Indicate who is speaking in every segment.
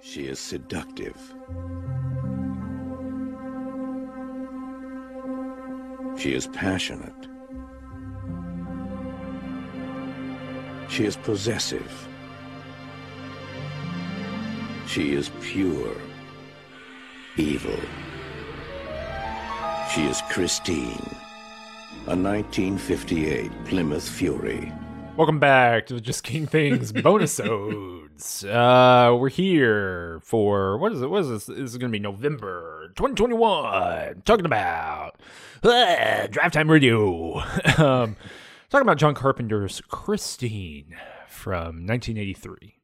Speaker 1: She is seductive. She is passionate. She is possessive. She is pure evil. She is Christine, a 1958 Plymouth Fury.
Speaker 2: Welcome back to the Just King Things bonus-odes. We're here for, what is it? What is this? This is going to be November 2021. Talking about Drive Time Radio. Talking about John Carpenter's Christine from 1983.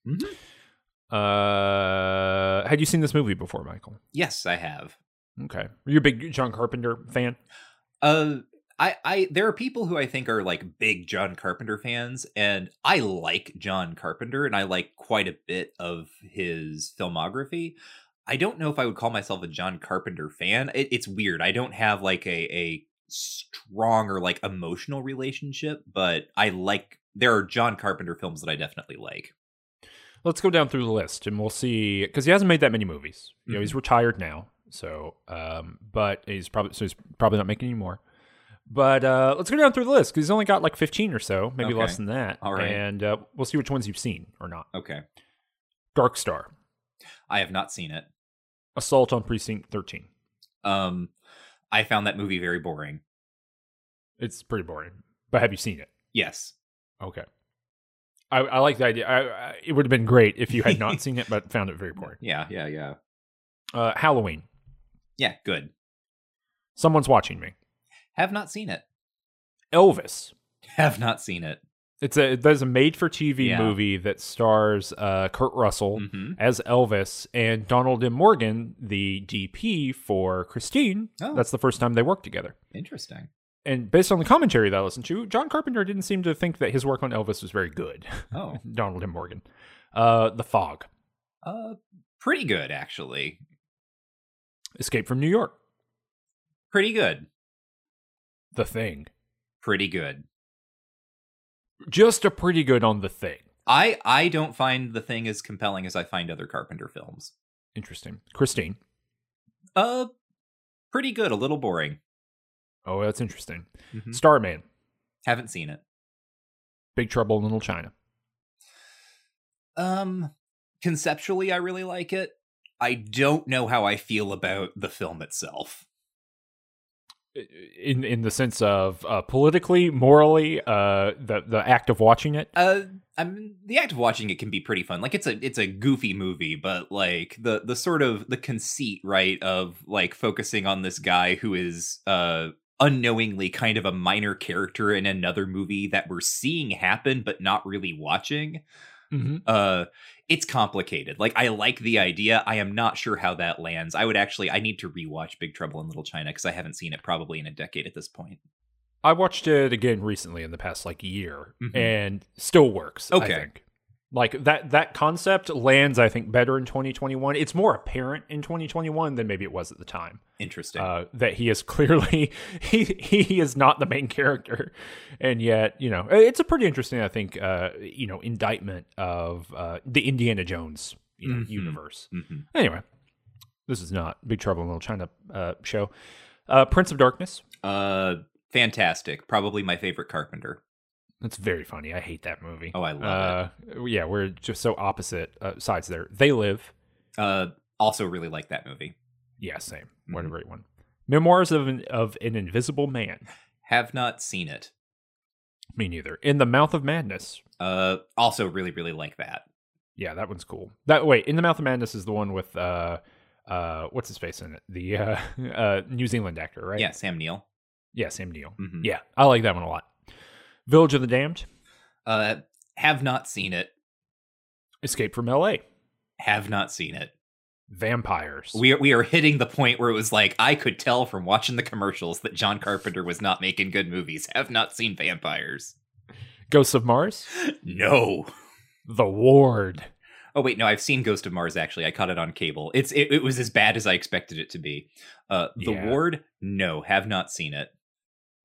Speaker 3: Mm-hmm.
Speaker 2: Had you seen this movie before, Michael?
Speaker 3: Yes, I have.
Speaker 2: Okay. Are you a big John Carpenter fan?
Speaker 3: There are people who I think are like big John Carpenter fans, and I like John Carpenter, and I like quite a bit of his filmography. I don't know if I would call myself a John Carpenter fan. It's weird. I don't have like a strong or like emotional relationship, but there are John Carpenter films that I definitely like.
Speaker 2: Let's go down through the list, and we'll see, because he hasn't made that many movies. You know, he's retired now, so but he's probably not making any more. But let's go down through the list, because he's only got like 15 or so, maybe less than that.
Speaker 3: All right.
Speaker 2: And we'll see which ones you've seen or not.
Speaker 3: Okay.
Speaker 2: Dark Star.
Speaker 3: I have not seen it.
Speaker 2: Assault on Precinct 13.
Speaker 3: I found that movie very boring.
Speaker 2: It's pretty boring. But have you seen it?
Speaker 3: Yes.
Speaker 2: Okay. I like the idea. It would have been great if you had not seen it, but found it very boring.
Speaker 3: Yeah.
Speaker 2: Halloween.
Speaker 3: Yeah, good.
Speaker 2: Someone's Watching Me.
Speaker 3: Have not seen it.
Speaker 2: Elvis.
Speaker 3: Have not seen it.
Speaker 2: There's a made-for-TV movie that stars Kurt Russell as Elvis and Donald M. Morgan, the DP for Christine.
Speaker 3: Oh.
Speaker 2: That's the first time they worked together.
Speaker 3: Interesting.
Speaker 2: And based on the commentary that I listened to, John Carpenter didn't seem to think that his work on Elvis was very good.
Speaker 3: Oh.
Speaker 2: Donald M. Morgan. The Fog.
Speaker 3: Pretty good, actually.
Speaker 2: Escape from New York.
Speaker 3: Pretty good.
Speaker 2: The Thing.
Speaker 3: Pretty good.
Speaker 2: Just a pretty good on The Thing.
Speaker 3: I don't find The Thing as compelling as I find other Carpenter films.
Speaker 2: Interesting. Christine.
Speaker 3: Pretty good. A little boring.
Speaker 2: Oh, that's interesting. Starman.
Speaker 3: Haven't seen it.
Speaker 2: Big Trouble in Little China.
Speaker 3: Conceptually, I really like it. I don't know how I feel about the film itself.
Speaker 2: In the sense of politically, morally, the act of watching it.
Speaker 3: I mean, the act of watching it can be pretty fun. Like it's a goofy movie, but like the sort of the conceit, right, of like focusing on this guy who is unknowingly kind of a minor character in another movie that we're seeing happen but not really watching. It's complicated. Like, I like the idea. I am not sure how that lands. I need to rewatch Big Trouble in Little China because I haven't seen it probably in a decade at this point.
Speaker 2: I watched it again recently in the past like year and still works.
Speaker 3: Okay.
Speaker 2: I think. Like that concept lands, I think, better in 2021. It's more apparent in 2021 than maybe it was at the time.
Speaker 3: Interesting.
Speaker 2: That he is clearly he is not the main character, and yet it's a pretty interesting, I think, indictment of the Indiana Jones universe. Anyway, this is not Big Trouble in Little China show. Prince of Darkness.
Speaker 3: Fantastic. Probably my favorite Carpenter.
Speaker 2: It's very funny. I hate that movie.
Speaker 3: Oh, I love
Speaker 2: it. Yeah, we're just so opposite sides there. They Live.
Speaker 3: Also really like that movie.
Speaker 2: Yeah, same. What a great one. Memoirs of an Invisible Man.
Speaker 3: Have not seen it.
Speaker 2: Me neither. In the Mouth of Madness.
Speaker 3: Also really, really like that.
Speaker 2: Yeah, that one's cool. In the Mouth of Madness is the one with what's his face in it? The New Zealand actor, right?
Speaker 3: Yeah, Sam Neill.
Speaker 2: Yeah, Sam Neill. Yeah, I like that one a lot. Village of the Damned.
Speaker 3: Have not seen it.
Speaker 2: Escape from L.A.
Speaker 3: Have not seen it.
Speaker 2: Vampires.
Speaker 3: We are hitting the point where it was like, I could tell from watching the commercials that John Carpenter was not making good movies. Have not seen Vampires.
Speaker 2: Ghosts of Mars.
Speaker 3: No.
Speaker 2: The Ward.
Speaker 3: Oh wait, no, I've seen Ghost of Mars. Actually, I caught it on cable. It was as bad as I expected it to be. The Ward. No, have not seen it.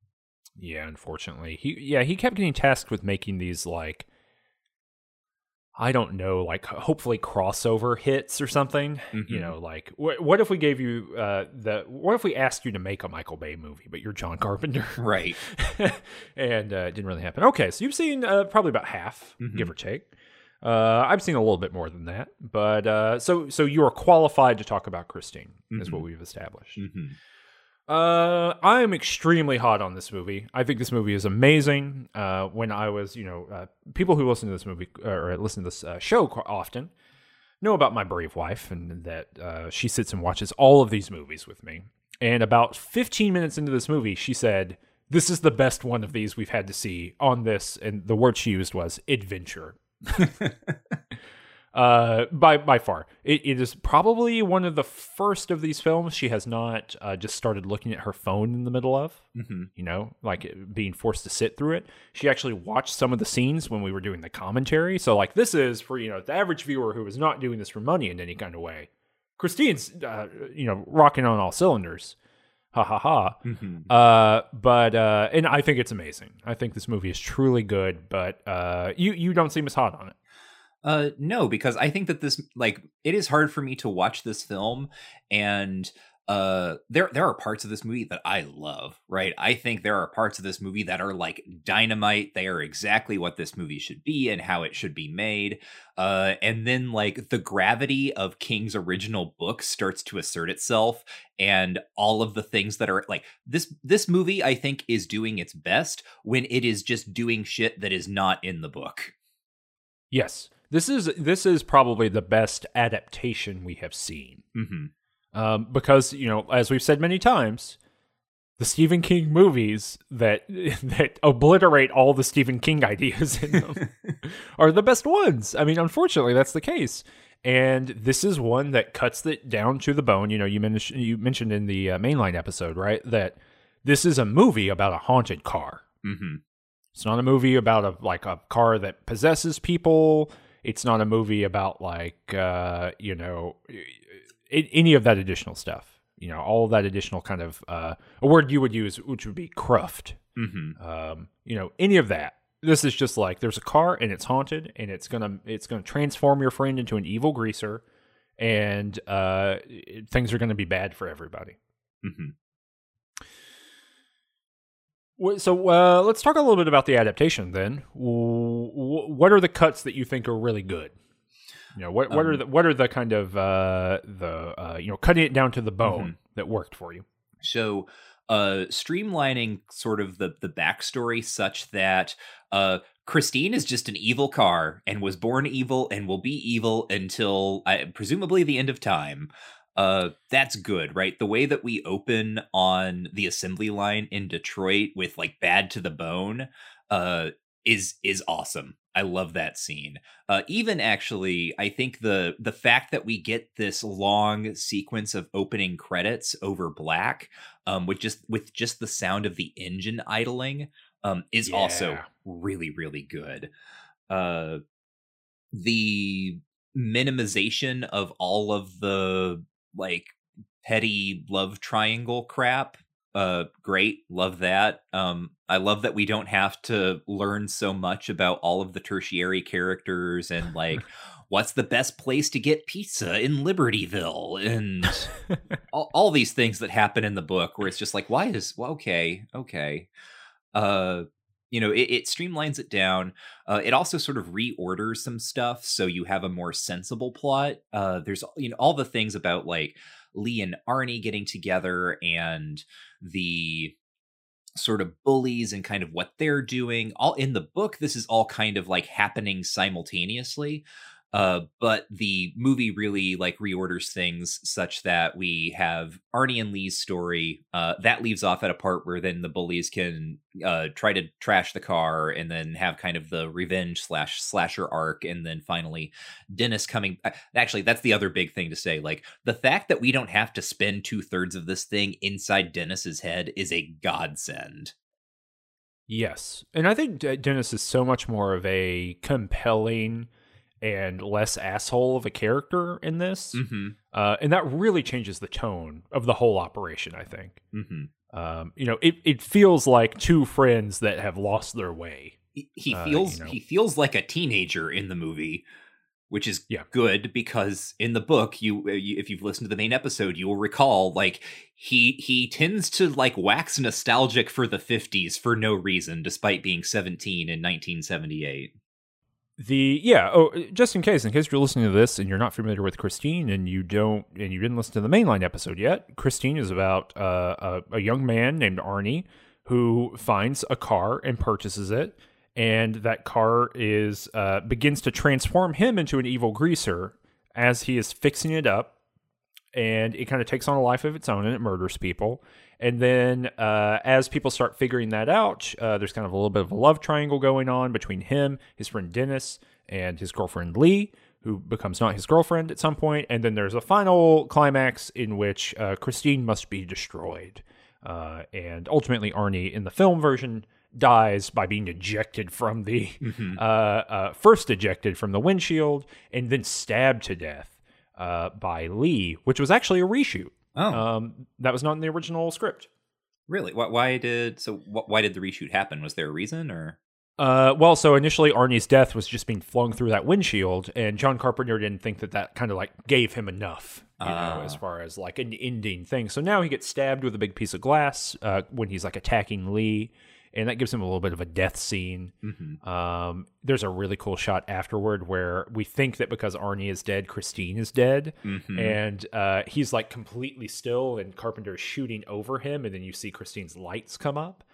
Speaker 2: Yeah, unfortunately. He kept getting tasked with making these like I don't know, like hopefully crossover hits or something.
Speaker 3: Mm-hmm.
Speaker 2: You know, like what if we gave you what if we asked you to make a Michael Bay movie, but you're John Carpenter,
Speaker 3: Right.
Speaker 2: and it didn't really happen. Okay, so you've seen probably about half, give or take. I've seen a little bit more than that, but so you are qualified to talk about Christine, is what we've established.
Speaker 3: Mm-hmm.
Speaker 2: I am extremely hot on this movie. I think this movie is amazing. When I was, people who listen to this movie or listen to this show often know about my brave wife, and that she sits and watches all of these movies with me. And about 15 minutes into this movie, she said, "This is the best one of these we've had to see on this." And the word she used was adventure. By far, it is probably one of the first of these films she has not just started looking at her phone in the middle of. Like being forced to sit through it. She actually watched some of the scenes when we were doing the commentary. So like this is for the average viewer who is not doing this for money in any kind of way. Christine's rocking on all cylinders. Ha ha ha. But and I think it's amazing. I think this movie is truly good, but you don't seem as hot on it.
Speaker 3: No, because I think that this, it is hard for me to watch this film, and there are parts of this movie that I love, right? I think there are parts of this movie that are like dynamite. They are exactly what this movie should be and how it should be made. And then like the gravity of King's original book starts to assert itself, and all of the things that are like this movie, I think, is doing its best when it is just doing shit that is not in the book.
Speaker 2: Yes. This is probably the best adaptation we have seen. Because, as we've said many times, the Stephen King movies that obliterate all the Stephen King ideas in them are the best ones. I mean, unfortunately, that's the case. And this is one that cuts it down to the bone. You mentioned in the mainline episode, right, that this is a movie about a haunted car. It's not a movie about a car that possesses people. It's not a movie about any of that additional stuff. All of that additional kind of a word you would use, which would be cruft. Any of that. This is just like there's a car and it's haunted, and it's gonna transform your friend into an evil greaser, and things are gonna be bad for everybody. So let's talk a little bit about the adaptation then. What are the cuts that you think are really good? What are the kind of cutting it down to the bone that worked for you?
Speaker 3: So streamlining sort of the backstory such that Christine is just an evil car and was born evil and will be evil until presumably the end of time. That's good, right? The way that we open on the assembly line in Detroit with like Bad to the Bone is awesome. I love that scene. Even actually, I think the fact that we get this long sequence of opening credits over black, with just the sound of the engine idling, is also really, really good. The minimization of all of the like petty love triangle crap, great, love that. I love that we don't have to learn so much about all of the tertiary characters and like what's the best place to get pizza in Libertyville and all these things that happen in the book where it's just like, okay. It streamlines it down. It also sort of reorders some stuff, so you have a more sensible plot. There's all the things about like Lee and Arnie getting together and the sort of bullies and kind of what they're doing. All in the book, this is all kind of like happening simultaneously. But the movie really like reorders things such that we have Arnie and Lee's story that leaves off at a part where then the bullies can try to trash the car and then have kind of the revenge slasher arc, and then finally Dennis coming. Actually, that's the other big thing to say. Like the fact that we don't have to spend 2/3 of this thing inside Dennis's head is a godsend.
Speaker 2: Yes, and I think Dennis is so much more of a compelling and less asshole of a character in this. And that really changes the tone of the whole operation, I think. It feels like two friends that have lost their way.
Speaker 3: He feels like a teenager in the movie. which is
Speaker 2: Yeah.
Speaker 3: good because in the book, you if you've listened to the main episode, you will recall like he tends to like wax nostalgic for the 50s for no reason, despite being 17 in 1978.
Speaker 2: Just in case you're listening to this and you're not familiar with Christine and you didn't listen to the mainline episode yet, Christine is about a young man named Arnie who finds a car and purchases it, and that car begins to transform him into an evil greaser as he is fixing it up, and it kind of takes on a life of its own and it murders people. And then as people start figuring that out, there's kind of a little bit of a love triangle going on between him, his friend Dennis, and his girlfriend Lee, who becomes not his girlfriend at some point. And then there's a final climax in which Christine must be destroyed. And ultimately Arnie, in the film version, dies by being ejected from the first ejected from the windshield and then stabbed to death by Lee, which was actually a reshoot. That was not in the original script.
Speaker 3: Really? Why did the reshoot happen? Was there a reason, or?
Speaker 2: So initially Arnie's death was just being flung through that windshield, and John Carpenter didn't think that kind of like gave him enough, as far as like an ending thing. So now he gets stabbed with a big piece of glass when he's like attacking Lee, and that gives him a little bit of a death scene. There's a really cool shot afterward where we think that because Arnie is dead, Christine is dead, and he's like completely still, and Carpenter's shooting over him, and then you see Christine's lights come up.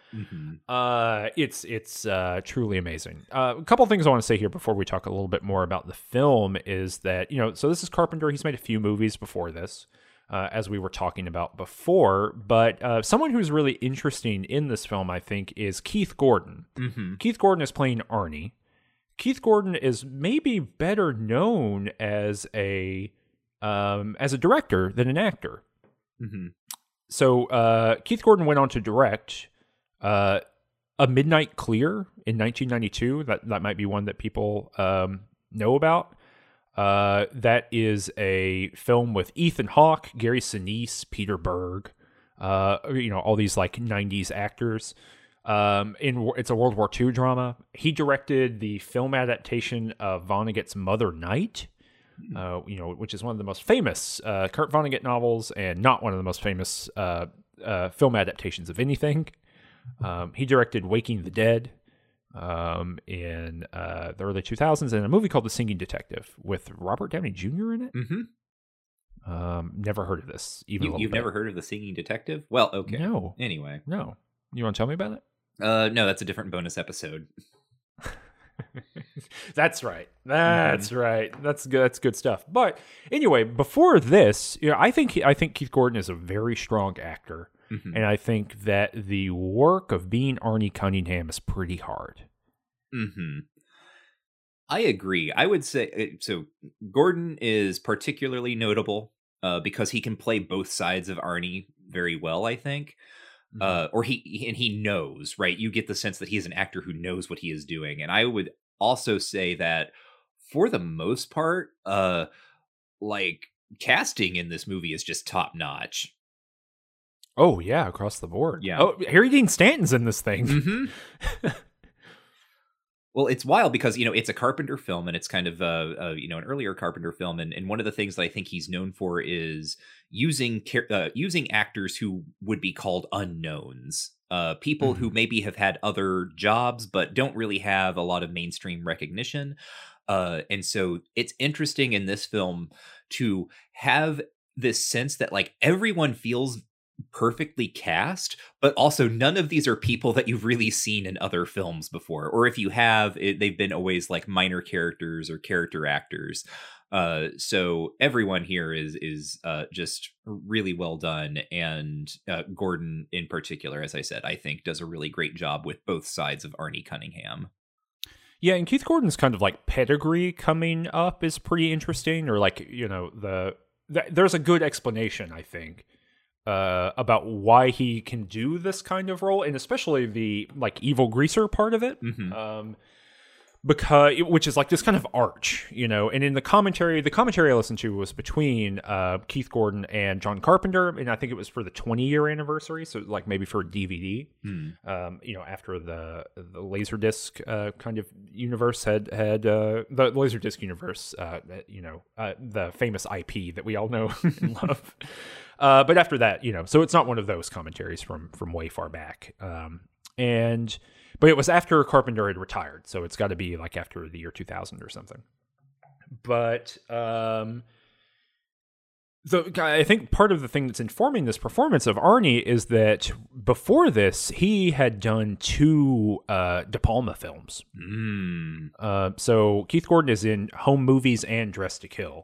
Speaker 2: It's truly amazing. A couple things I want to say here before we talk a little bit more about the film is that, so this is Carpenter. He's made a few movies before this, as we were talking about before, but someone who's really interesting in this film, I think, is Keith Gordon. Keith Gordon is playing Arnie. Keith Gordon is maybe better known as a director than an actor. So Keith Gordon went on to direct A Midnight Clear in 1992. That might be one that people know about. That is a film with Ethan Hawke, Gary Sinise, Peter Berg, all these like 90s actors. It's a World War II drama. He directed the film adaptation of Vonnegut's Mother Night, which is one of the most famous Kurt Vonnegut novels and not one of the most famous film adaptations of anything. He directed Waking the Dead in the early 2000s, and a movie called The Singing Detective with Robert Downey Jr. in it. Never heard of this.
Speaker 3: You've never heard of The Singing Detective? Well, okay.
Speaker 2: No.
Speaker 3: Anyway.
Speaker 2: No. You want to tell me about it?
Speaker 3: No, that's a different bonus episode.
Speaker 2: That's right. That's right. That's good. That's good stuff. But anyway, before this, I think Keith Gordon is a very strong actor. And I think that the work of being Arnie Cunningham is pretty hard.
Speaker 3: I agree. I would say, so Gordon is particularly notable because he can play both sides of Arnie very well, I think. He knows, right? You get the sense that he is an actor who knows what he is doing. And I would also say that for the most part, casting in this movie is just top notch.
Speaker 2: Oh, yeah, across the board.
Speaker 3: Yeah.
Speaker 2: Oh, Harry Dean Stanton's in this thing.
Speaker 3: Well, it's wild because, it's a Carpenter film, and it's kind of, an earlier Carpenter film. And one of the things that I think he's known for is using actors who would be called unknowns. People who maybe have had other jobs, but don't really have a lot of mainstream recognition. And so it's interesting in this film to have this sense that like everyone feels perfectly cast, but also none of these are people that you've really seen in other films before, or if you have, they've been always like minor characters or character actors. So everyone here is just really well done, and Gordon in particular, as I said, I think does a really great job with both sides of Arnie Cunningham.
Speaker 2: Yeah, and Keith Gordon's kind of like pedigree coming up is pretty interesting, or like there's a good explanation, I think, about why he can do this kind of role, and especially the like evil greaser part of it. which is like this kind of arch, and in the commentary I listened to was between Keith Gordon and John Carpenter, and I think it was for the 20-year anniversary, so like maybe for a DVD, after the Laserdisc kind of universe had the Laserdisc universe, the famous IP that we all know and love. But after that, so it's not one of those commentaries from way far back, But it was after Carpenter had retired, so it's got to be like after the year 2000 or something. But I think part of the thing that's informing this performance of Arnie is that before this, he had done 2 De Palma films. So Keith Gordon is in Home Movies and Dressed to Kill.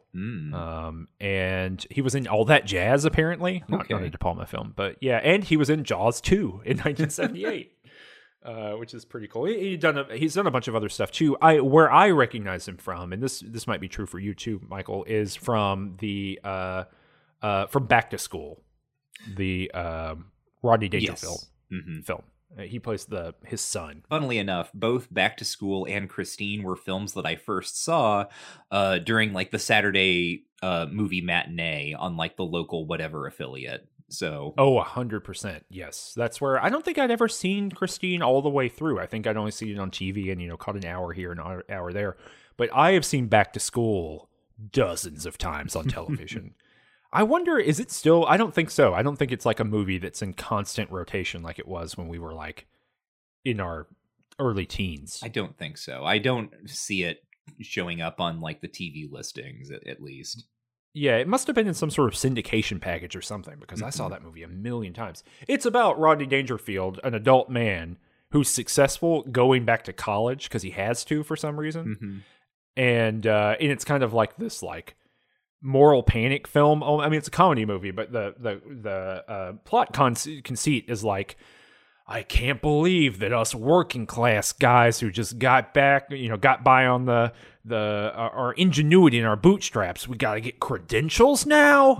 Speaker 2: And he was in All That Jazz, apparently. Not a De Palma film, but yeah. And he was in Jaws 2 in 1978. Which is pretty cool. He's done a bunch of other stuff too. Where I recognize him from, and this might be true for you too, Michael, is from the from Back to School, the Rodney Dangerfield film. He plays his son.
Speaker 3: Funnily enough, both Back to School and Christine were films that I first saw during like the Saturday movie matinee on like the local whatever affiliate. So
Speaker 2: 100%. Yes. That's where I don't think I'd ever seen Christine all the way through. I think I'd only seen it on TV and, caught an hour here and an hour there. But I have seen Back to School dozens of times on television. I wonder, is it still? I don't think so. I don't think it's like a movie that's in constant rotation like it was when we were like in our early teens.
Speaker 3: I don't think so. I don't see it showing up on like the TV listings at least.
Speaker 2: Yeah, it must have been in some sort of syndication package or something, because I saw that movie a million times. It's about Rodney Dangerfield, an adult man who's successful going back to college because he has to for some reason. And it's kind of like this like moral panic film. Oh, I mean, it's a comedy movie, but the plot conceit is like, I can't believe that us working class guys who just got by on our ingenuity and our bootstraps, we got to get credentials now.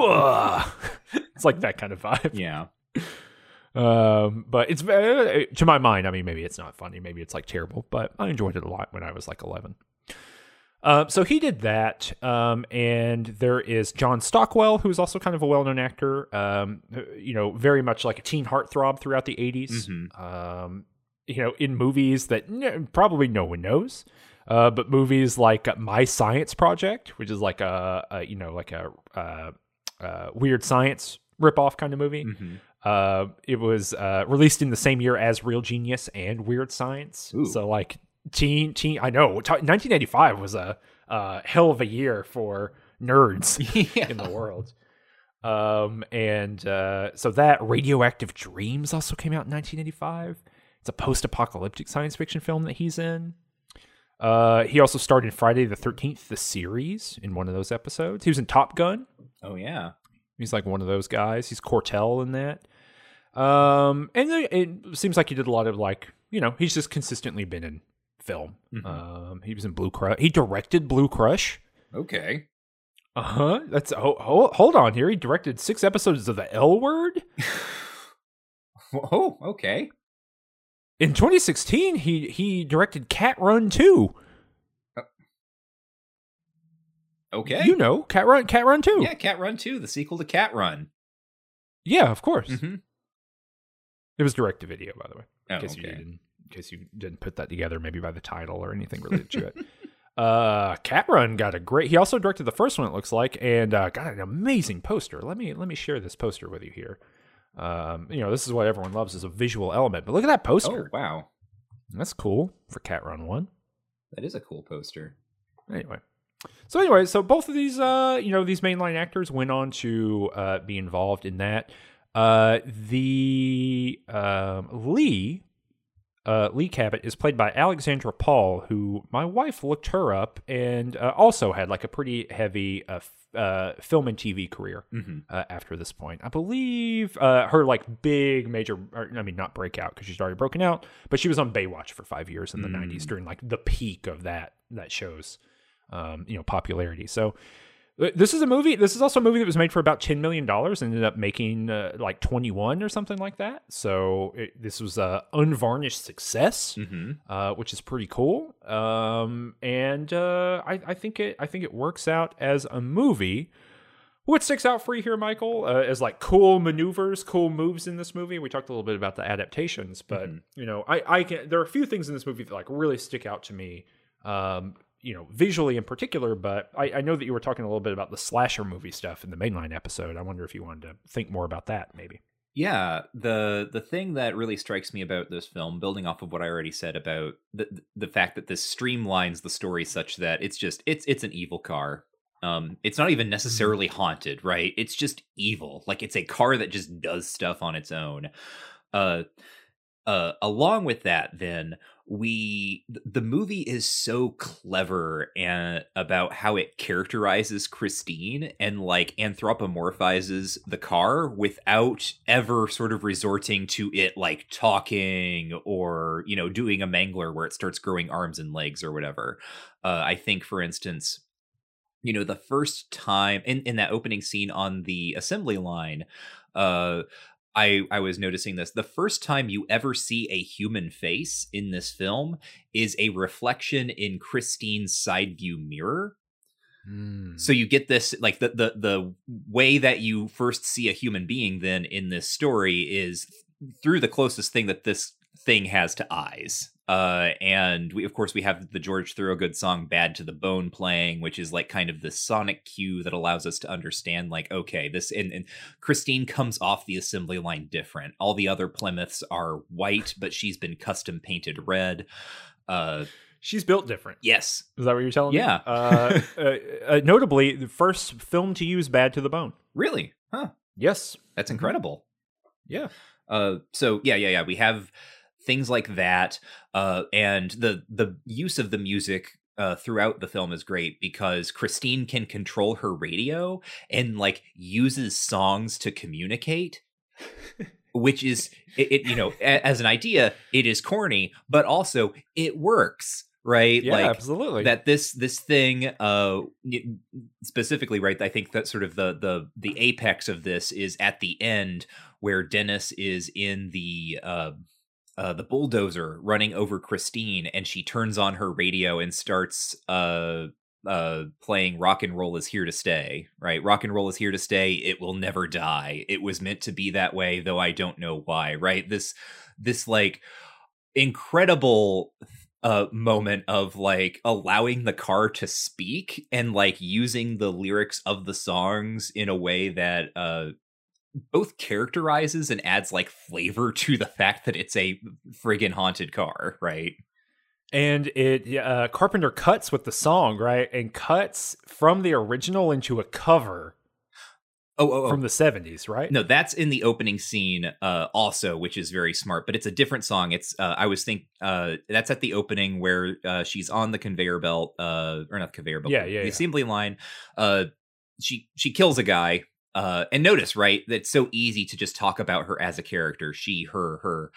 Speaker 2: It's like that kind of vibe.
Speaker 3: Yeah.
Speaker 2: But it's to my mind, I mean, maybe it's not funny, maybe it's like terrible, but I enjoyed it a lot when I was like 11. So he did that, and there is John Stockwell, who's also kind of a well-known actor, very much like a teen heartthrob throughout the 80s, in movies that probably no one knows, but movies like My Science Project, which is like a weird science ripoff kind of movie. It was released in the same year as Real Genius and Weird Science. Ooh. So like teen I know 1985 was a hell of a year for nerds in the world. So that Radioactive Dreams also came out in 1985. It's a post-apocalyptic science fiction film that he's in. He also starred in Friday the 13th, the series, in one of those episodes. He was in Top Gun.
Speaker 3: Oh yeah,
Speaker 2: he's like one of those guys. He's Cortell in that. And it seems like he did a lot of like, he's just consistently been in film. He was in Blue Crush. He directed Blue Crush.
Speaker 3: Okay.
Speaker 2: That's hold on here. He directed 6 episodes of The L Word.
Speaker 3: Oh, okay.
Speaker 2: In 2016, he directed Cat Run 2.
Speaker 3: Okay.
Speaker 2: Cat Run 2.
Speaker 3: Yeah, Cat Run 2, the sequel to Cat Run.
Speaker 2: Yeah, of course. It was direct to video, by the way. In case you didn't put that together, maybe by the title or anything related to it. Cat Run got a great. He also directed the first one, it looks like, and got an amazing poster. Let me share this poster with you here. This is what everyone loves, is a visual element. But look at that poster.
Speaker 3: Oh, wow,
Speaker 2: that's cool for Cat Run 1.
Speaker 3: That is a cool poster.
Speaker 2: Anyway, so both of these, these mainline actors went on to be involved in that. Lee Cabot is played by Alexandra Paul, who my wife looked her up, and also had like a pretty heavy film and TV career after this point. I believe her like big major, not breakout because she's already broken out, but she was on Baywatch for 5 years in the 90s during like the peak of that show's popularity. So This is a movie. This is also a movie that was made for about $10 million and ended up making like 21 or something like that. So this was a unvarnished success, which is pretty cool. And I think it works out as a movie. What sticks out for you here, Michael, as like cool maneuvers, cool moves in this movie? We talked a little bit about the adaptations, but you know, there are a few things in this movie that like really stick out to me. You know, visually in particular, but I know that you were talking a little bit about the slasher movie stuff in the mainline episode. I wonder if you wanted to think more about that, maybe.
Speaker 3: Yeah, the thing that really strikes me about this film, building off of what I already said about the fact that this streamlines the story such that it's an evil car. It's not even necessarily haunted, right? It's just evil. Like it's a car that just does stuff on its own. Along with that, then the movie is so clever and about how it characterizes Christine and like anthropomorphizes the car without ever sort of resorting to it like talking or, you know, doing a mangler where it starts growing arms and legs or whatever. I think, for instance, you know, the first time in that opening scene on the assembly line, I was noticing this. The first time you ever see a human face in this film is a reflection in Christine's side view mirror. So you get this, like the way that you first see a human being then in this story is through the closest thing that this thing has to eyes. And we have the George Thorogood song Bad to the Bone playing, which is like kind of the sonic cue that allows us to understand like, okay, this and Christine comes off the assembly line different. All the other Plymouths are white, but she's been custom painted red.
Speaker 2: She's built different.
Speaker 3: Yes.
Speaker 2: Is that what you're telling me?
Speaker 3: Yeah.
Speaker 2: Notably, the first film to use Bad to the Bone.
Speaker 3: Really? Huh.
Speaker 2: Yes.
Speaker 3: That's incredible.
Speaker 2: Yeah.
Speaker 3: So yeah. We have things like that, and the use of the music throughout the film is great because Christine can control her radio and like uses songs to communicate, which is it you know, as an idea, it is corny, but also it works. Right?
Speaker 2: Yeah,
Speaker 3: like,
Speaker 2: absolutely.
Speaker 3: That this thing, specifically, right? I think that sort of the apex of this is at the end where Dennis is in the bulldozer running over Christine, and she turns on her radio and starts playing "Rock and Roll is Here to Stay." Right? Rock and roll is here to stay. It will never die. It was meant to be that way, though I don't know why. Right? This like incredible moment of like allowing the car to speak and like using the lyrics of the songs in a way that both characterizes and adds like flavor to the fact that it's a friggin' haunted car, right?
Speaker 2: And it Carpenter cuts with the song, right? And cuts from the original into a cover. From the 70s, right?
Speaker 3: No, that's in the opening scene also, which is very smart, but it's a different song. It's that's at the opening where she's on the conveyor belt, or not the conveyor belt, the assembly line. She kills a guy, and notice, right, that it's so easy to just talk about her as a character, she, her.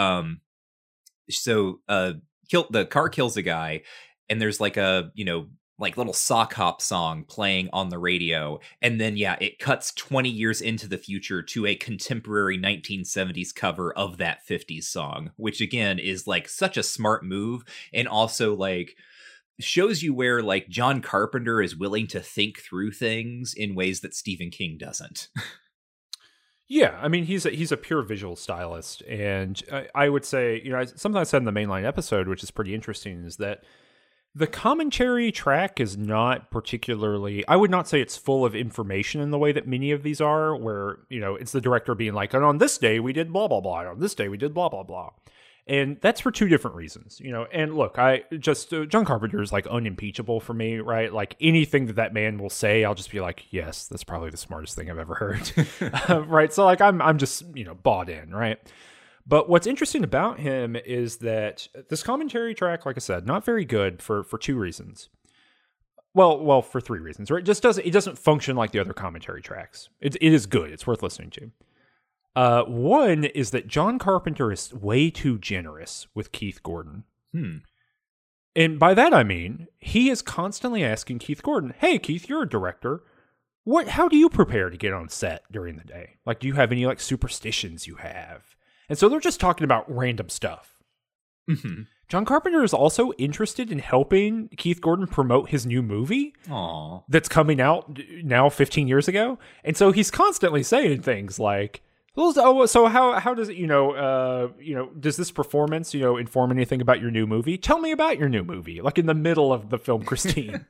Speaker 3: The car kills a guy, and there's like a, you know, like little sock hop song playing on the radio. And then, it cuts 20 years into the future to a contemporary 1970s cover of that 50s song, which again is like such a smart move. And also like shows you where like John Carpenter is willing to think through things in ways that Stephen King doesn't.
Speaker 2: Yeah, I mean, he's a pure visual stylist. And I would say, you know, something I said in the mainline episode, which is pretty interesting, is that the commentary track is not particularly, I would not say it's full of information in the way that many of these are, where, you know, it's the director being like, and on this day we did blah, blah, blah. On this day we did blah, blah, blah. And that's for two different reasons, you know. And look, John Carpenter is like unimpeachable for me, right? Like anything that man will say, I'll just be like, yes, that's probably the smartest thing I've ever heard. Right. So like, I'm just, you know, bought in. Right. But what's interesting about him is that this commentary track, like I said, not very good for two reasons. Well, for three reasons, right? It doesn't function like the other commentary tracks. It is good. It's worth listening to. One is that John Carpenter is way too generous with Keith Gordon. And by that I mean, he is constantly asking Keith Gordon, hey, Keith, you're a director. How do you prepare to get on set during the day? Like, do you have any like superstitions you have? And so they're just talking about random stuff.
Speaker 3: Mm-hmm.
Speaker 2: John Carpenter is also interested in helping Keith Gordon promote his new movie
Speaker 3: Aww.
Speaker 2: that's coming out now 15 years ago. And so he's constantly saying things like, well, so how does it, does this performance, inform anything about your new movie? Tell me about your new movie, like in the middle of the film Christine.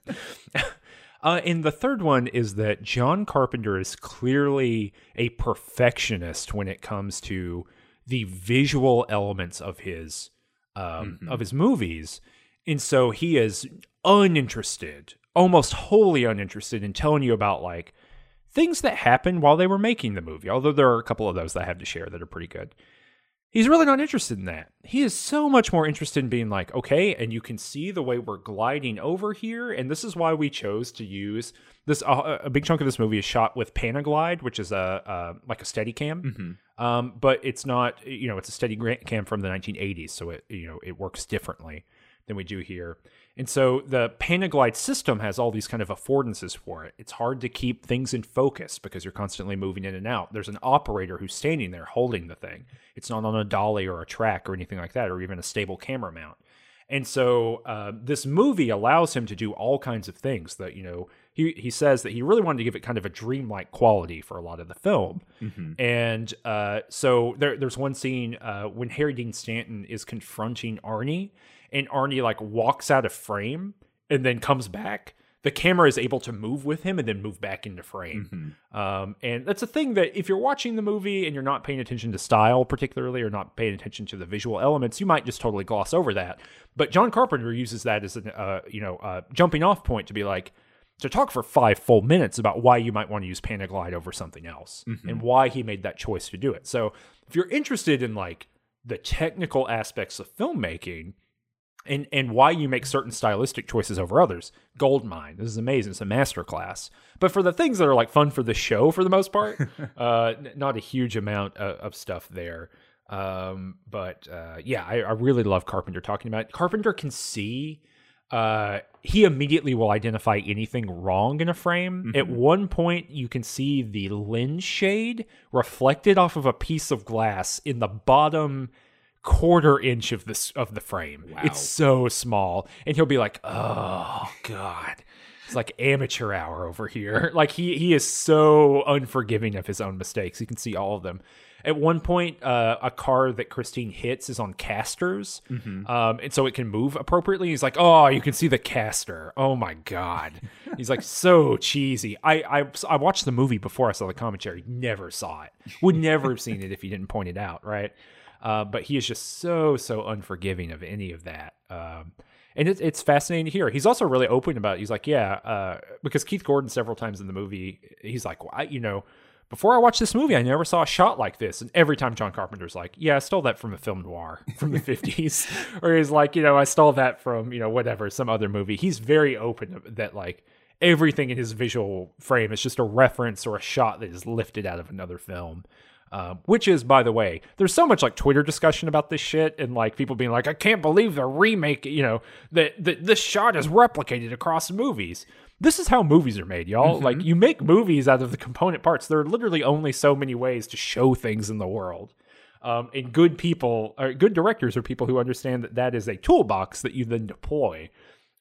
Speaker 2: And the third one is that John Carpenter is clearly a perfectionist when it comes to the visual elements of his movies. And so he is uninterested, almost wholly uninterested in telling you about like things that happened while they were making the movie. Although there are a couple of those that I have to share that are pretty good. He's really not interested in that. He is so much more interested in being like, okay, and you can see the way we're gliding over here. And this is why we chose to use this. A big chunk of this movie is shot with Panaglide, which is like a Steadicam.
Speaker 3: Mm-hmm.
Speaker 2: But it's not, it's a Steadicam from the 1980s. So it works differently than we do here. And so the Panaglide system has all these kind of affordances for it. It's hard to keep things in focus because you're constantly moving in and out. There's an operator who's standing there holding the thing. It's not on a dolly or a track or anything like that, or even a stable camera mount. And so this movie allows him to do all kinds of things that, he says that he really wanted to give it kind of a dreamlike quality for a lot of the film.
Speaker 3: Mm-hmm.
Speaker 2: And so there's one scene when Harry Dean Stanton is confronting Arnie, and Arnie like walks out of frame and then comes back. The camera is able to move with him and then move back into frame.
Speaker 3: Mm-hmm.
Speaker 2: And that's a thing that if you're watching the movie and you're not paying attention to style particularly, or not paying attention to the visual elements, you might just totally gloss over that. But John Carpenter uses that as a jumping off point to be like, to talk for 5 full minutes about why you might want to use Panaglide over something else,
Speaker 3: mm-hmm.
Speaker 2: and why he made that choice to do it. So if you're interested in like the technical aspects of filmmaking, and why you make certain stylistic choices over others, Goldmine. This is amazing. It's a masterclass. But for the things that are like fun for the show, for the most part, not a huge amount of stuff there. I really love Carpenter talking about it. Carpenter can see, he immediately will identify anything wrong in a frame.
Speaker 3: Mm-hmm.
Speaker 2: At one point, you can see the lens shade reflected off of a piece of glass in the bottom quarter inch of the frame.
Speaker 3: Wow.
Speaker 2: It's so small, and he'll be like, oh god, it's like amateur hour over here. Like he is so unforgiving of his own mistakes. You can see all of them. At one point, a car that Christine hits is on casters,
Speaker 3: Mm-hmm.
Speaker 2: And so it can move appropriately. He's like, oh, you can see the caster. Oh my god. He's like, so cheesy. I watched the movie before I saw the commentary. Never saw it. Would never have seen it if he didn't point it out, right? But he is just so unforgiving of any of that. And it's fascinating to hear. He's also really open about it. He's like, because Keith Gordon several times in the movie, he's like, well, before I watched this movie, I never saw a shot like this. And every time John Carpenter's like, yeah, I stole that from a film noir from the 50s. Or he's like, I stole that from, whatever, some other movie. He's very open that like everything in his visual frame is just a reference or a shot that is lifted out of another film. Which is, by the way, there's so much like Twitter discussion about this shit, and like people being like, I can't believe the remake, that this shot is replicated across movies. This is how movies are made, y'all.
Speaker 3: Mm-hmm.
Speaker 2: Like, you make movies out of the component parts. There are literally only so many ways to show things in the world. And good people, or good directors, are people who understand that is a toolbox that you then deploy.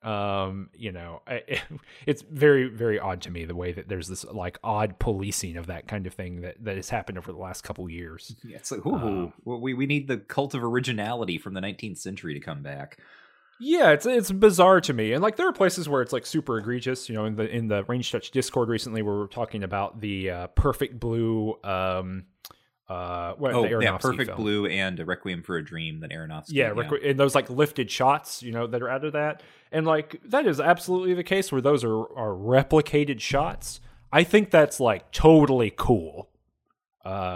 Speaker 2: It's very, very odd to me the way that there's this like odd policing of that kind of thing that has happened over the last couple years.
Speaker 3: Yeah, it's like, we need the cult of originality from the 19th century to come back.
Speaker 2: Yeah, it's bizarre to me, and like there are places where it's like super egregious. In the Range Touch Discord recently, where we're talking about the Perfect Blue. The Aronofsky
Speaker 3: Perfect
Speaker 2: film.
Speaker 3: Blue and Requiem for a Dream that Aronofsky.
Speaker 2: Yeah, and those like lifted shots, that are out of that, and like that is absolutely the case where those are replicated shots. I think that's like totally cool.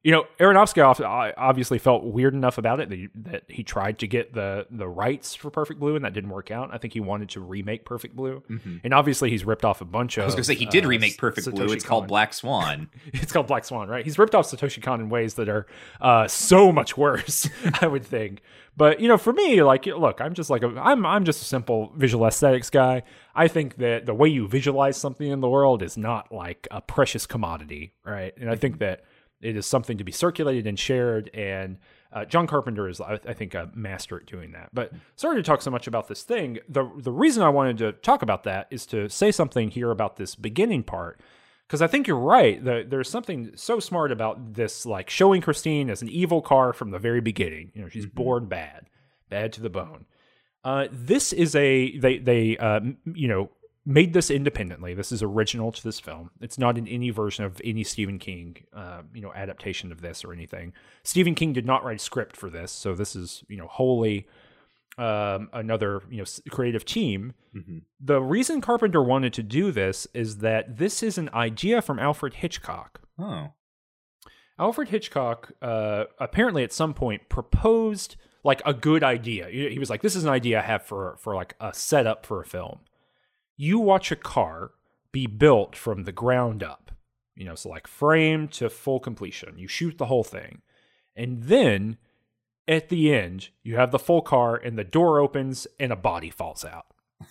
Speaker 2: Aronofsky obviously felt weird enough about it that he tried to get the rights for Perfect Blue, and that didn't work out. I think he wanted to remake Perfect Blue, and obviously he's ripped off a bunch of.
Speaker 3: I was going to say he did remake Perfect Blue. It's called Black Swan.
Speaker 2: It's called Black Swan, right? He's ripped off Satoshi Kon in ways that are so much worse, I would think. But for me, like, look, I'm just I'm just a simple visual aesthetics guy. I think that the way you visualize something in the world is not like a precious commodity, right? And I think that it is something to be circulated and shared, and John Carpenter is, I think, a master at doing that. But sorry to talk so much about this thing. The reason I wanted to talk about that is to say something here about this beginning part, because I think you're right. There's something so smart about this, like showing Christine as an evil car from the very beginning. She's born bad to the bone. This is they made this independently. This is original to this film. It's not in any version of any Stephen King, adaptation of this or anything. Stephen King did not write a script for this, so this is, wholly another, creative team. Mm-hmm. The reason Carpenter wanted to do this is that this is an idea from Alfred Hitchcock.
Speaker 3: Oh.
Speaker 2: Alfred Hitchcock apparently at some point proposed like a good idea. He was like, this is an idea I have for like a setup for a film. You watch a car be built from the ground up, so like frame to full completion. You shoot the whole thing. And then at the end, you have the full car and the door opens and a body falls out.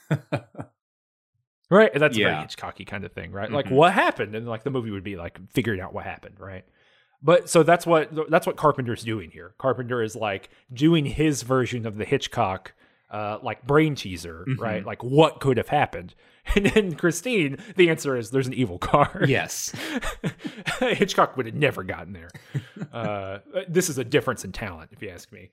Speaker 2: Right? And that's a very Hitchcocky kind of thing, right? Mm-hmm. Like, what happened? And like the movie would be like figuring out what happened, right? But so that's what Carpenter's doing here. Carpenter is like doing his version of the Hitchcock like brain teaser, mm-hmm. right? Like what could have happened. And then Christine, the answer is there's an evil car.
Speaker 3: Yes.
Speaker 2: Hitchcock would have never gotten there. This is a difference in talent, if you ask me.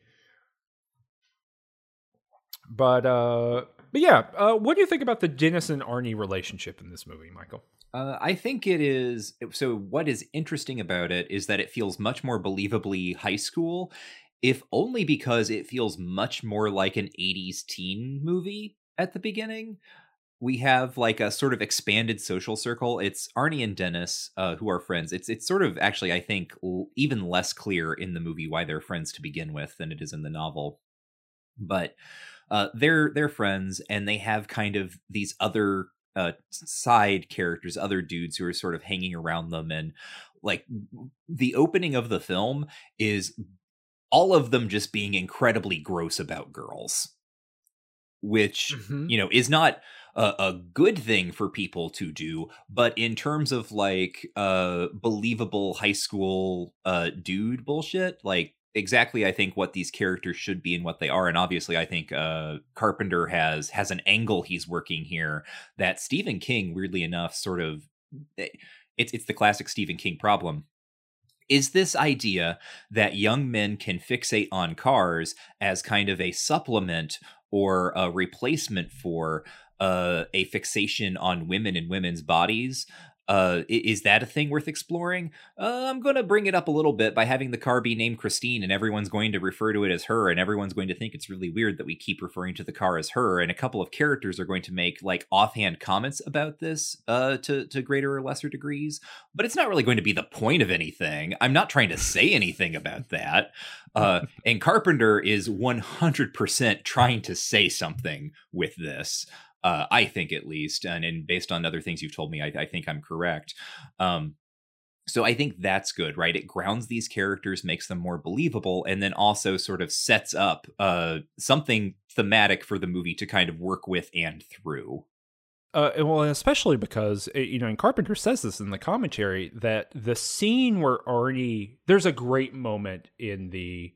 Speaker 2: But yeah, what do you think about the Dennis and Arnie relationship in this movie, Michael?
Speaker 3: I think it is. So what is interesting about it is that it feels much more believably high school, if only because it feels much more like an 80s teen movie at the beginning. We have like a sort of expanded social circle. It's Arnie and Dennis who are friends. It's sort of actually, I think, even less clear in the movie why they're friends to begin with than it is in the novel. But they're friends, and they have kind of these other side characters, other dudes who are sort of hanging around them. And like the opening of the film is all of them just being incredibly gross about girls, which, mm-hmm. Is not a good thing for people to do. But in terms of like believable high school dude bullshit, like exactly, I think, what these characters should be and what they are. And obviously, I think Carpenter has an angle he's working here that Stephen King, weirdly enough, sort of, it's the classic Stephen King problem. Is this idea that young men can fixate on cars as kind of a supplement or a replacement for a fixation on women and women's bodies? Is that a thing worth exploring? I'm going to bring it up a little bit by having the car be named Christine, and everyone's going to refer to it as her, and everyone's going to think it's really weird that we keep referring to the car as her, and a couple of characters are going to make like offhand comments about this to greater or lesser degrees, but it's not really going to be the point of anything. I'm not trying to say anything about that. And Carpenter is 100% trying to say something with this. I think, at least, and based on other things you've told me, I think I'm correct. So I think that's good, right? It grounds these characters, makes them more believable, and then also sort of sets up something thematic for the movie to kind of work with and through.
Speaker 2: Well, especially because, and Carpenter says this in the commentary, that the scene where Arnie, there's a great moment in the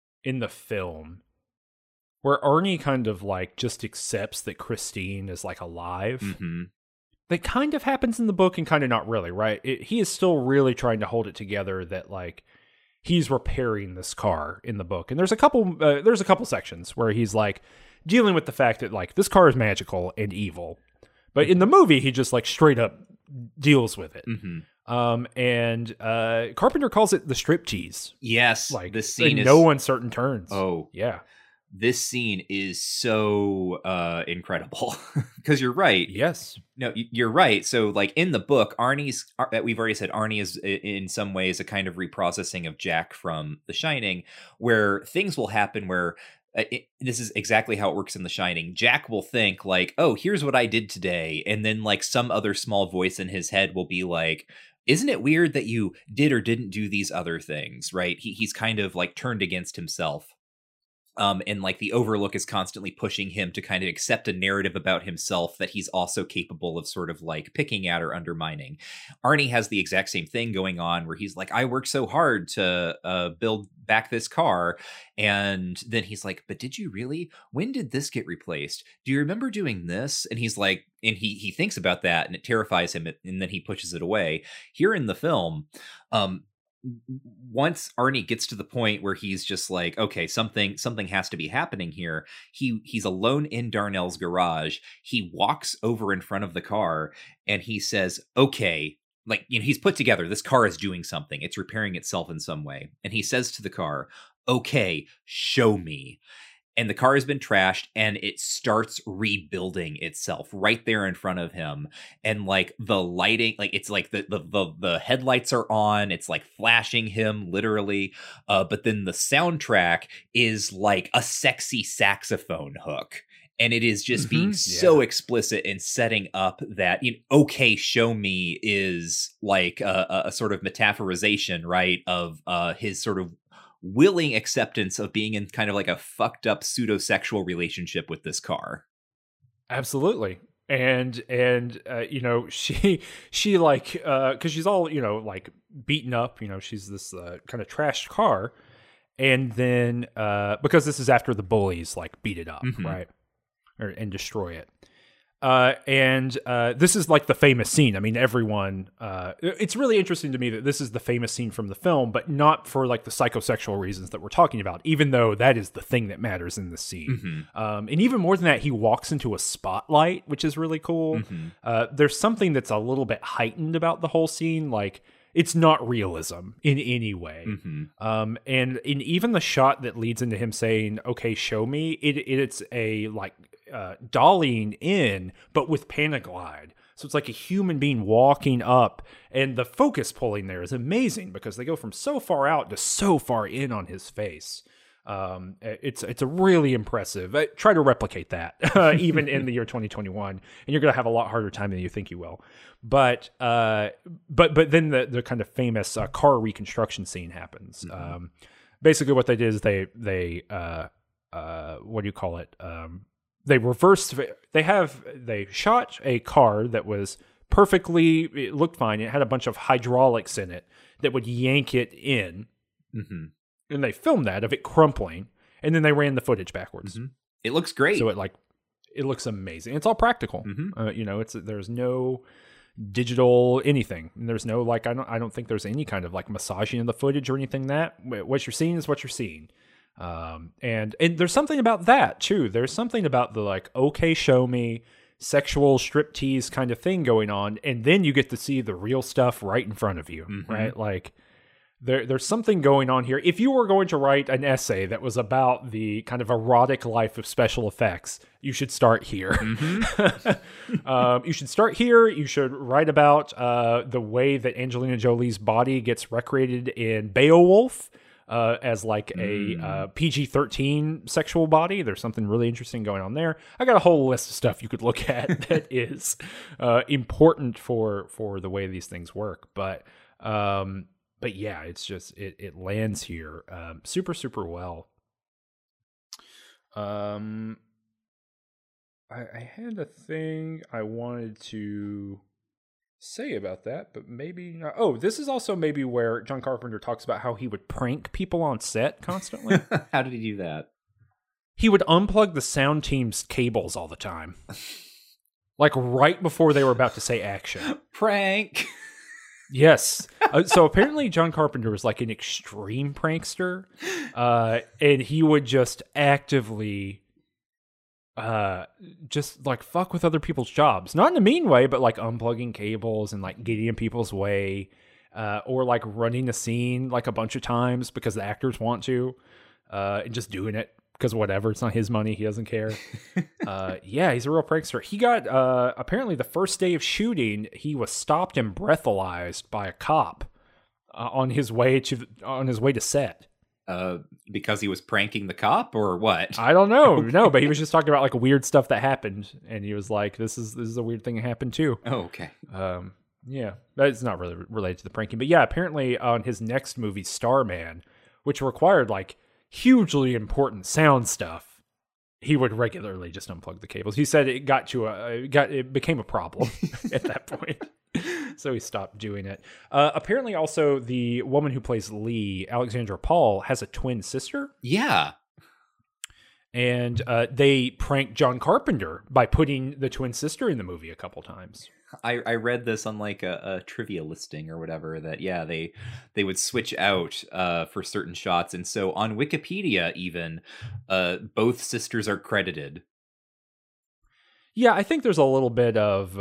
Speaker 2: film where Arnie kind of like just accepts that Christine is like alive. Mm-hmm. That kind of happens in the book and kind of not really, right? He is still really trying to hold it together that like he's repairing this car in the book. And there's a couple sections where he's like dealing with the fact that like this car is magical and evil. But in the movie, he just like straight up deals with it. Mm-hmm. And Carpenter calls it the striptease.
Speaker 3: Yes.
Speaker 2: Like
Speaker 3: the scene
Speaker 2: is no uncertain turns.
Speaker 3: Oh,
Speaker 2: yeah.
Speaker 3: this scene is so incredible because you're right.
Speaker 2: Yes.
Speaker 3: No, you're right. So, like in the book, we've already said Arnie is in some ways a kind of reprocessing of Jack from The Shining, where things will happen where this is exactly how it works in The Shining. Jack will think like, "Oh, here's what I did today," and then like some other small voice in his head will be like, "Isn't it weird that you did or didn't do these other things?" Right? He's kind of like turned against himself. And like the Overlook is constantly pushing him to kind of accept a narrative about himself that he's also capable of sort of like picking at or undermining. Arnie has the exact same thing going on where he's like, I worked so hard to build back this car. And then he's like, but did you really? When did this get replaced? Do you remember doing this? And he's like, and he thinks about that and it terrifies him. And then he pushes it away. Here in the film, once Arnie gets to the point where he's just like, okay, something has to be happening here. He's alone in Darnell's garage. He walks over in front of the car and he says, okay, like, you know, he's put together, this car is doing something. It's repairing itself in some way. And he says to the car, okay, show me. And the car has been trashed and it starts rebuilding itself right there in front of him. And like the lighting, like it's like the headlights are on, it's like flashing him literally. But then the soundtrack is like a sexy saxophone hook. And it is just being so explicit in setting up that, you know, okay, show me is like a sort of metaphorization, right, of his sort of willing acceptance of being in kind of like a fucked up pseudo-sexual relationship with this car.
Speaker 2: Absolutely. And you know, she like, cause she's all, you know, like beaten up, you know, she's this kind of trashed car. And then, because this is after the bullies like beat it up, right. And destroy it. And this is like the famous scene. I mean, everyone, it's really interesting to me that this is the famous scene from the film, but not for like the psychosexual reasons that we're talking about, even though that is the thing that matters in the scene. And even more than that, he walks into a spotlight, which is really cool. There's something that's a little bit heightened about the whole scene. Like, it's not realism in any way. And in even the shot that leads into him saying, okay, show me, it's a like dollying in, but with Panaglide. So it's like a human being walking up, and the focus pulling there is amazing because they go from so far out to so far in on his face. It's a really impressive. Try to replicate that even in the year 2021, and you're going to have a lot harder time than you think you will. But then the kind of famous car reconstruction scene happens. Basically, what they did is they what do you call it? They reversed. They shot a car that was perfectly. It looked fine. It had a bunch of hydraulics in it that would yank it in. And they filmed that of it crumpling, and then they ran the footage backwards.
Speaker 3: It looks great.
Speaker 2: So it looks amazing. It's all practical. You know, there's no digital anything. And there's no like I don't think there's any kind of like massaging of the footage or anything. That what you're seeing is what you're seeing. And there's something about that too. There's something about the like, okay, show me sexual striptease kind of thing going on, and then you get to see the real stuff right in front of you, right? Like. There's something going on here. If you were going to write an essay that was about the kind of erotic life of special effects, you should start here. You should start here. You should write about the way that Angelina Jolie's body gets recreated in Beowulf as like a PG-13 sexual body. There's something really interesting going on there. I got a whole list of stuff you could look at that is important for the way these things work. But yeah, it's just it lands here super, super well. I had a thing I wanted to say about that, but maybe not. Oh, this is also maybe where John Carpenter talks about how he would prank people on set constantly.
Speaker 3: How did he do that?
Speaker 2: He would unplug the sound team's cables all the time. Like right before they were about to say action.
Speaker 3: Prank!
Speaker 2: Yes. So apparently John Carpenter was like an extreme prankster. And he would just actively just like fuck with other people's jobs. Not in a mean way, but like unplugging cables and like getting in people's way. Or like running a scene like a bunch of times because the actors want to. And just doing it because whatever, it's not his money. He doesn't care. Yeah, he's a real prankster. He got, apparently the first day of shooting, he was stopped and breathalyzed by a cop on his way to set.
Speaker 3: Because he was pranking the cop or what?
Speaker 2: I don't know. No, but he was just talking about like weird stuff that happened. And he was like, this is a weird thing that happened too.
Speaker 3: Oh, okay.
Speaker 2: Yeah, that's not really related to the pranking. But yeah, apparently on his next movie, Starman, which required like hugely important sound stuff, he would regularly just unplug the cables. He said it became a problem at that point. So he stopped doing it. Apparently also the woman who plays Lee, Alexandra Paul, has a twin sister.
Speaker 3: Yeah.
Speaker 2: And they pranked John Carpenter by putting the twin sister in the movie a couple times.
Speaker 3: I read this on like a trivia listing or whatever that, yeah, they would switch out for certain shots. And so on Wikipedia, even both sisters are credited.
Speaker 2: Yeah, I think there's a little bit of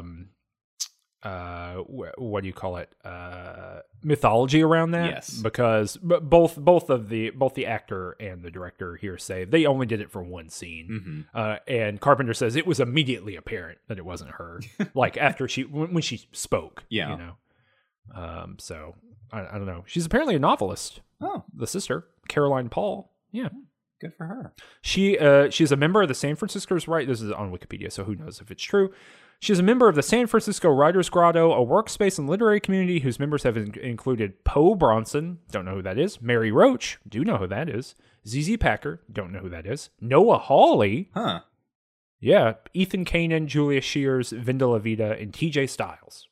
Speaker 2: what do you call it? Mythology around that.
Speaker 3: Yes,
Speaker 2: because both the actor and the director here say they only did it for one scene, and Carpenter says it was immediately apparent that it wasn't her. Like after when she spoke,
Speaker 3: yeah,
Speaker 2: you know. So I don't know. She's apparently a novelist.
Speaker 3: Oh,
Speaker 2: the sister, Caroline Paul. Yeah.
Speaker 3: Good for her.
Speaker 2: She's a member of the San Francisco's Right. This is on Wikipedia, so who knows if it's true. She's a member of the San Francisco Writers Grotto, a workspace and literary community whose members have included Poe Bronson, don't know who that is, Mary Roach, do know who that is, ZZ Packer, don't know who that is, Noah Hawley, yeah, Ethan Kanan, Julia Shears, Vinda LaVita, and TJ Styles.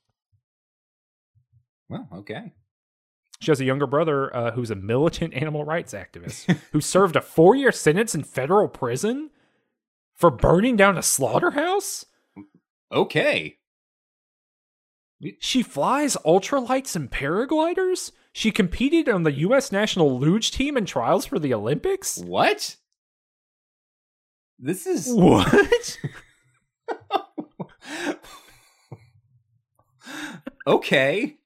Speaker 3: Well, okay.
Speaker 2: She has a younger brother who's a militant animal rights activist who served a 4-year sentence in federal prison for burning down a slaughterhouse.
Speaker 3: Okay.
Speaker 2: She flies ultralights and paragliders? She competed on the U.S. national luge team in trials for the Olympics?
Speaker 3: What? This is...
Speaker 2: What?
Speaker 3: Okay.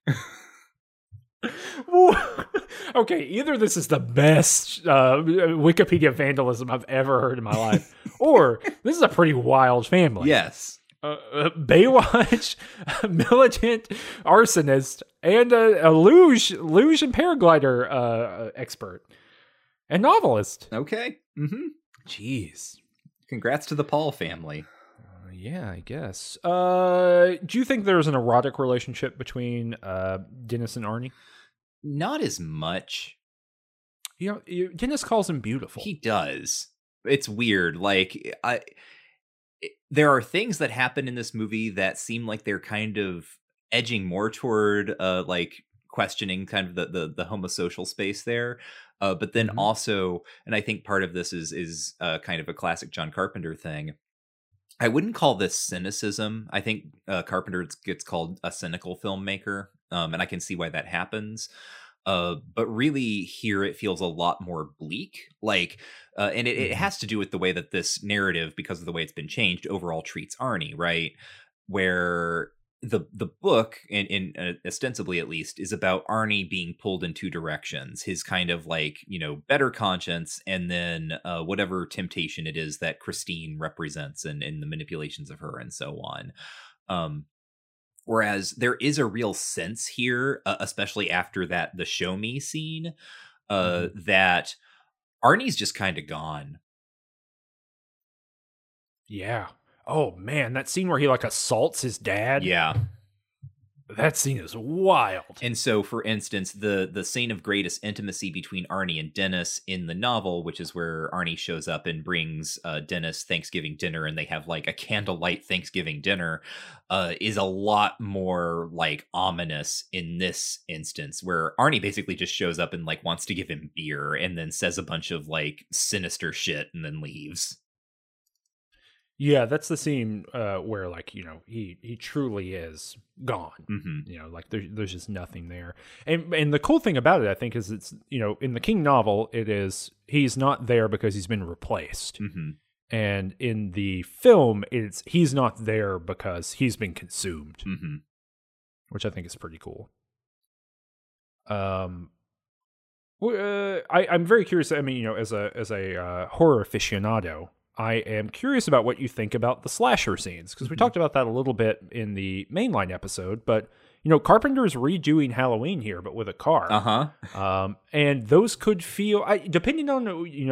Speaker 2: Okay, either this is the best Wikipedia vandalism I've ever heard in my life, or this is a pretty wild family.
Speaker 3: Yes.
Speaker 2: Baywatch, a militant arsonist, and a luge and paraglider expert, and novelist.
Speaker 3: Okay. Mm-hmm.
Speaker 2: Jeez.
Speaker 3: Congrats to the Paul family.
Speaker 2: Yeah, I guess. Do you think there's an erotic relationship between Dennis and Arnie?
Speaker 3: Not as much.
Speaker 2: You know, Dennis calls him beautiful.
Speaker 3: He does. It's weird. Like, there are things that happen in this movie that seem like they're kind of edging more toward like questioning kind of the homosocial space there. But then also, and I think part of this is kind of a classic John Carpenter thing. I wouldn't call this cynicism. I think Carpenter gets called a cynical filmmaker, and I can see why that happens. But really here it feels a lot more bleak. Like, and it has to do with the way that this narrative, because of the way it's been changed, overall treats Arnie, right? Where the book, in ostensibly at least, is about Arnie being pulled in two directions: his kind of like, you know, better conscience, and then whatever temptation it is that Christine represents, and the manipulations of her and so on. Whereas there is a real sense here, especially after the show me scene, that Arnie's just kind of gone.
Speaker 2: Yeah. Oh man, that scene where he like assaults his dad.
Speaker 3: Yeah.
Speaker 2: That scene is wild.
Speaker 3: And so, for instance, the scene of greatest intimacy between Arnie and Dennis in the novel, which is where Arnie shows up and brings Dennis Thanksgiving dinner, and they have like a candlelight Thanksgiving dinner, is a lot more like ominous in this instance, where Arnie basically just shows up and like wants to give him beer and then says a bunch of like sinister shit and then leaves.
Speaker 2: Yeah, that's the scene where, like, you know, he truly is gone.
Speaker 3: Mm-hmm.
Speaker 2: You know, like there's just nothing there. And the cool thing about it, I think, is it's, you know, in the King novel, it is he's not there because he's been replaced.
Speaker 3: Mm-hmm.
Speaker 2: And in the film, it's he's not there because he's been consumed, which I think is pretty cool. Well, I'm very curious. I mean, as a horror aficionado, I am curious about what you think about the slasher scenes, because we talked about that a little bit in the mainline episode. But Carpenter's redoing Halloween here, but with a car. And those could feel, depending on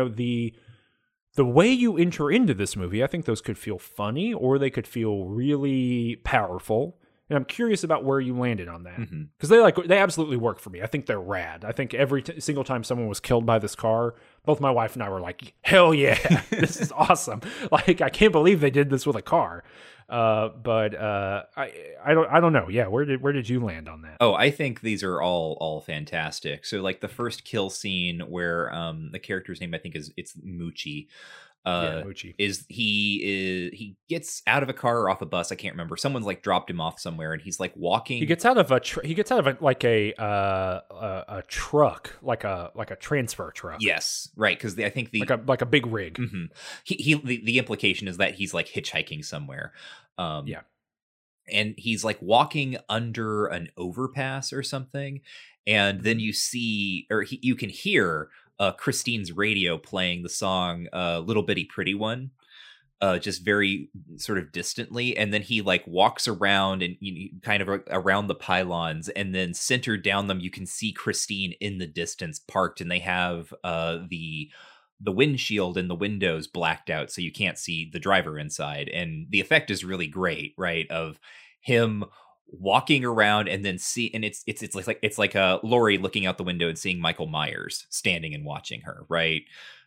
Speaker 2: the way you enter into this movie, I think those could feel funny or they could feel really powerful. And I'm curious about where you landed on that, because they absolutely work for me. I think they're rad. I think every single time someone was killed by this car, both my wife and I were like, "Hell yeah, this is awesome!" Like, I can't believe they did this with a car. But I don't know. Yeah, where did you land on that?
Speaker 3: Oh, I think these are all fantastic. So like the first kill scene where the character's name, I think it's Moochie.
Speaker 2: Moochie.
Speaker 3: He gets out of a car or off a bus. I can't remember. Someone's like dropped him off somewhere, and he's like walking.
Speaker 2: He gets out of a like a truck, like a transfer truck.
Speaker 3: Yes, right. Because I think
Speaker 2: like a big rig.
Speaker 3: The implication is that he's like hitchhiking somewhere.
Speaker 2: Yeah.
Speaker 3: And he's like walking under an overpass or something, and then you see, or you can hear Christine's radio playing the song Little Bitty Pretty One, just very sort of distantly. And then he like walks around and kind of around the pylons, and then centered down them, you can see Christine in the distance parked, and they have the windshield and the windows blacked out, so you can't see the driver inside. And the effect is really great, right? Of him walking around and then it's like a Laurie looking out the window and seeing Michael Myers standing and watching her, right?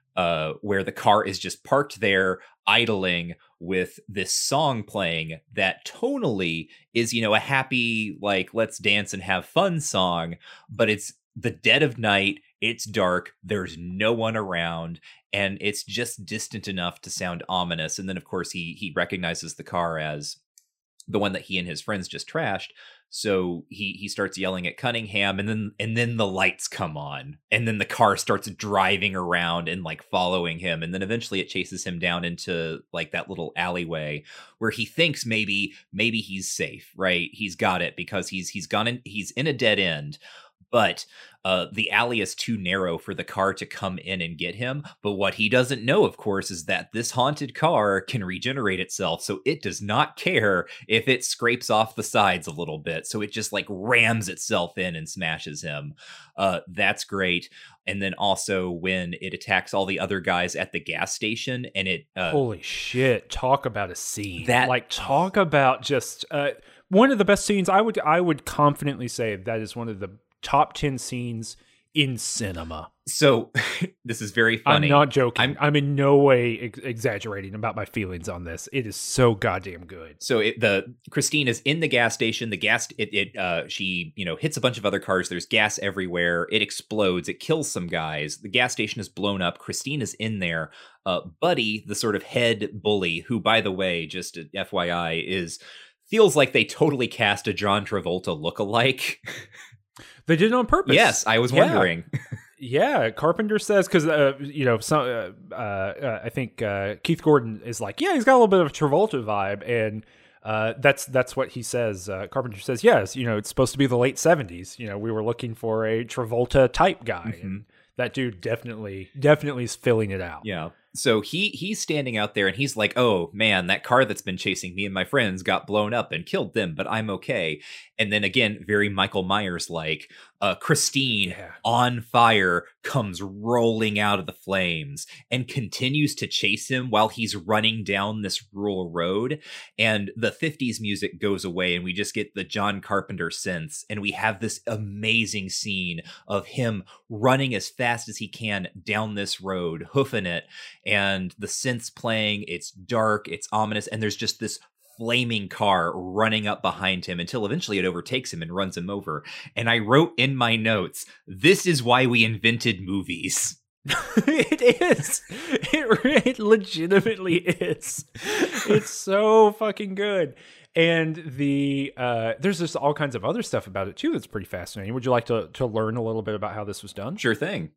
Speaker 3: Where the car is just parked there idling with this song playing that tonally is, a happy, like, let's dance and have fun song, but it's the dead of night, it's dark, there's no one around, and it's just distant enough to sound ominous. And then of course he recognizes the car as the one that he and his friends just trashed. So he starts yelling at Cunningham, and then the lights come on, and then the car starts driving around and like following him. And then eventually it chases him down into like that little alleyway where he thinks maybe he's safe, right? He's got it because he's in a dead end. But the alley is too narrow for the car to come in and get him. But what he doesn't know, of course, is that this haunted car can regenerate itself. So it does not care if it scrapes off the sides a little bit. So it just like rams itself in and smashes him. That's great. And then also when it attacks all the other guys at the gas station, and it
Speaker 2: holy shit, talk about a scene. Talk about just one of the best scenes. I would confidently say that is one of the top 10 scenes in cinema.
Speaker 3: So this is very funny.
Speaker 2: I'm not joking. I'm in no way exaggerating about my feelings on this. It is so goddamn good.
Speaker 3: So Christine is in the gas station. She hits a bunch of other cars. There's gas everywhere. It explodes. It kills some guys. The gas station is blown up. Christine is in there. Buddy, the sort of head bully, who, by the way, just FYI, feels like they totally cast a John Travolta lookalike.
Speaker 2: They did it on purpose.
Speaker 3: Yes, I was wondering.
Speaker 2: Yeah, Carpenter says, because I think Keith Gordon is like, yeah, he's got a little bit of a Travolta vibe, and that's what he says. Carpenter says, yes, it's supposed to be the late 70s. We were looking for a Travolta type guy, and that dude definitely is filling it out.
Speaker 3: Yeah. So he's standing out there and he's like, oh man, that car that's been chasing me and my friends got blown up and killed them, but I'm okay. And then again, very Michael Myers like, Christine on fire comes rolling out of the flames and continues to chase him while he's running down this rural road. And the 50s music goes away and we just get the John Carpenter synths, and we have this amazing scene of him running as fast as he can down this road, hoofing it, and the synths playing. It's dark, it's ominous, and there's just this flaming car running up behind him until eventually it overtakes him and runs him over. And I wrote in my notes, this is why we invented movies.
Speaker 2: It is. It legitimately is. It's so fucking good. And there's just all kinds of other stuff about it too that's pretty fascinating. Would you like to learn a little bit about how this was done?
Speaker 3: Sure thing.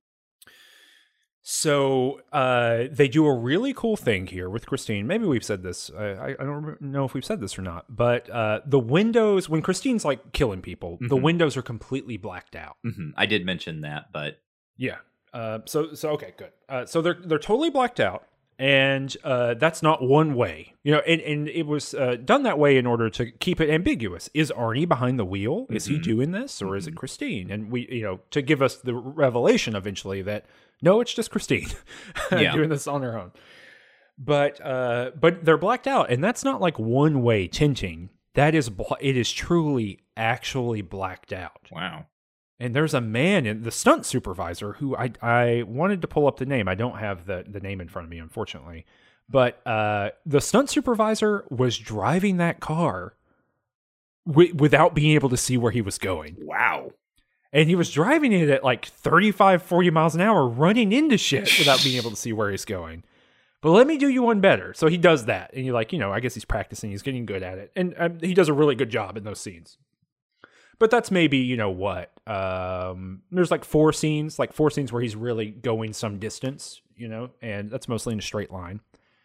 Speaker 2: So they do a really cool thing here with Christine. Maybe we've said this. I don't know if we've said this or not. But the windows, when Christine's like killing people, the windows are completely blacked out.
Speaker 3: I did mention that, but
Speaker 2: Yeah. So okay, good. So they're totally blacked out, and that's not one way, and it was done that way in order to keep it ambiguous. Is Arnie behind the wheel? Is he doing this, or is it Christine? And we, to give us the revelation eventually that no, it's just Christine doing this on her own. But they're blacked out, and that's not like one way tinting. That is, it is truly actually blacked out.
Speaker 3: Wow.
Speaker 2: And there's a man in the stunt supervisor who I wanted to pull up the name. I don't have the name in front of me, unfortunately. But the stunt supervisor was driving that car without being able to see where he was going.
Speaker 3: Wow.
Speaker 2: And he was driving it at like 35, 40 miles an hour, running into shit without being able to see where he's going. But let me do you one better. So he does that. And you're like, I guess he's practicing. He's getting good at it. And he does a really good job in those scenes. But that's maybe, what? There's like four scenes where he's really going some distance, and that's mostly in a straight line.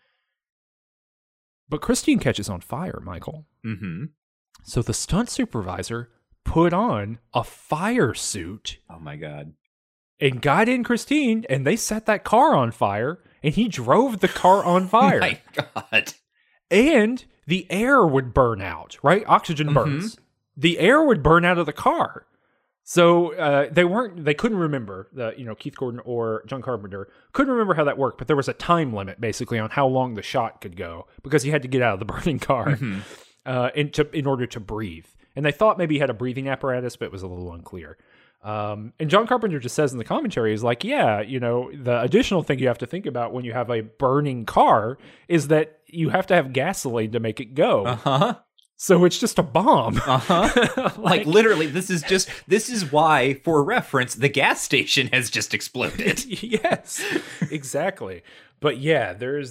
Speaker 2: But Christine catches on fire, Michael.
Speaker 3: Mm-hmm.
Speaker 2: So the stunt supervisor put on a fire suit.
Speaker 3: Oh, my God.
Speaker 2: And got in Christine, and they set that car on fire, and he drove the car on fire.
Speaker 3: My God.
Speaker 2: And the air would burn out, right? Oxygen burns. The air would burn out of the car. So they couldn't remember, Keith Gordon or John Carpenter couldn't remember how that worked, but there was a time limit basically on how long the shot could go because he had to get out of the burning car in order to breathe. And they thought maybe he had a breathing apparatus, but it was a little unclear. And John Carpenter just says in the commentary, he's like, the additional thing you have to think about when you have a burning car is that you have to have gasoline to make it go.
Speaker 3: Uh-huh.
Speaker 2: So it's just a bomb.
Speaker 3: Uh-huh. like literally, this is why, for reference, the gas station has just exploded.
Speaker 2: Yes, exactly. But yeah, there's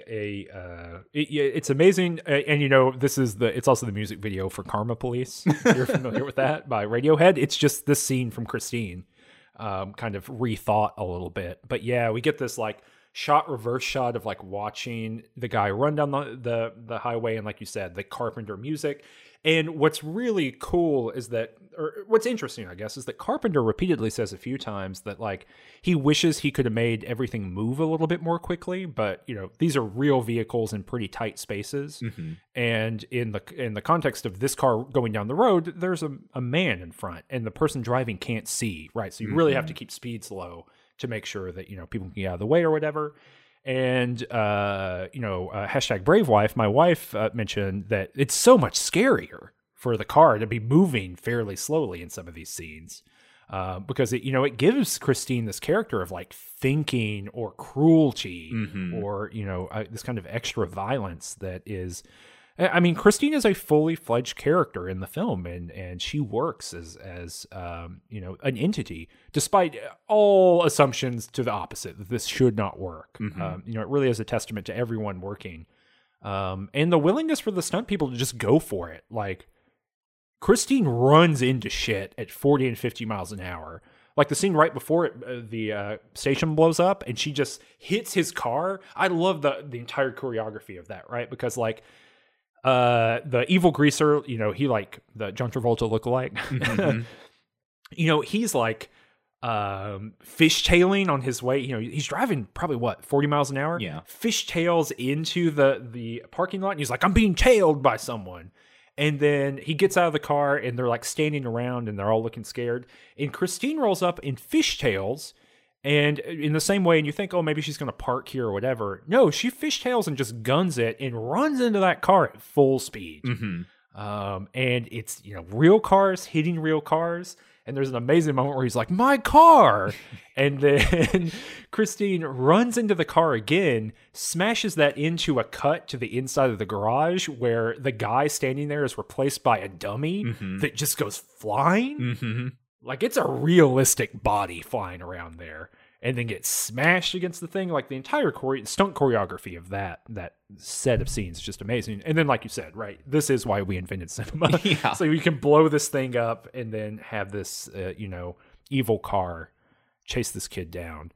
Speaker 2: it's amazing. And it's also the music video for Karma Police. You're familiar with that by Radiohead. It's just this scene from Christine, kind of rethought a little bit. But yeah, we get this like reverse shot of like watching the guy run down the highway, and like you said, the Carpenter music. And what's really cool is that, or what's interesting, I guess, is that Carpenter repeatedly says a few times that like he wishes he could have made everything move a little bit more quickly, but these are real vehicles in pretty tight spaces. Mm-hmm. And in the context of this car going down the road, there's a man in front, and the person driving can't see, right? So you really have to keep speeds low to make sure that, people can get out of the way or whatever. And, hashtag Brave Wife, my wife mentioned that it's so much scarier for the car to be moving fairly slowly in some of these scenes. Because it gives Christine this character of like thinking or cruelty or, this kind of extra violence that is, I mean, Christine is a fully fledged character in the film, and she works as an entity, despite all assumptions to the opposite that this should not work. It really is a testament to everyone working, and the willingness for the stunt people to just go for it. Like Christine runs into shit at 40 and 50 miles an hour. Like the scene right before it, the station blows up, and she just hits his car. I love the entire choreography of that, right? Because like. The evil greaser, he like the John Travolta lookalike. He's like fishtailing on his way. He's driving probably 40 miles an hour.
Speaker 3: Yeah,
Speaker 2: fishtails into the parking lot, and he's like, "I'm being tailed by someone." And then he gets out of the car, and they're like standing around, and they're all looking scared. And Christine rolls up in fishtails. And in the same way, and you think, oh, maybe she's going to park here or whatever. No, she fishtails and just guns it and runs into that car at full speed. And it's, real cars hitting real cars. And there's an amazing moment where he's like, my car. And then Christine runs into the car again, smashes that into a cut to the inside of the garage where the guy standing there is replaced by a dummy that just goes flying. Like, it's a realistic body flying around there, and then gets smashed against the thing. Like, the entire stunt choreography of that set of scenes is just amazing. And then, like you said, right, this is why we invented cinema. Yeah. So you can blow this thing up and then have this, evil car chase this kid down.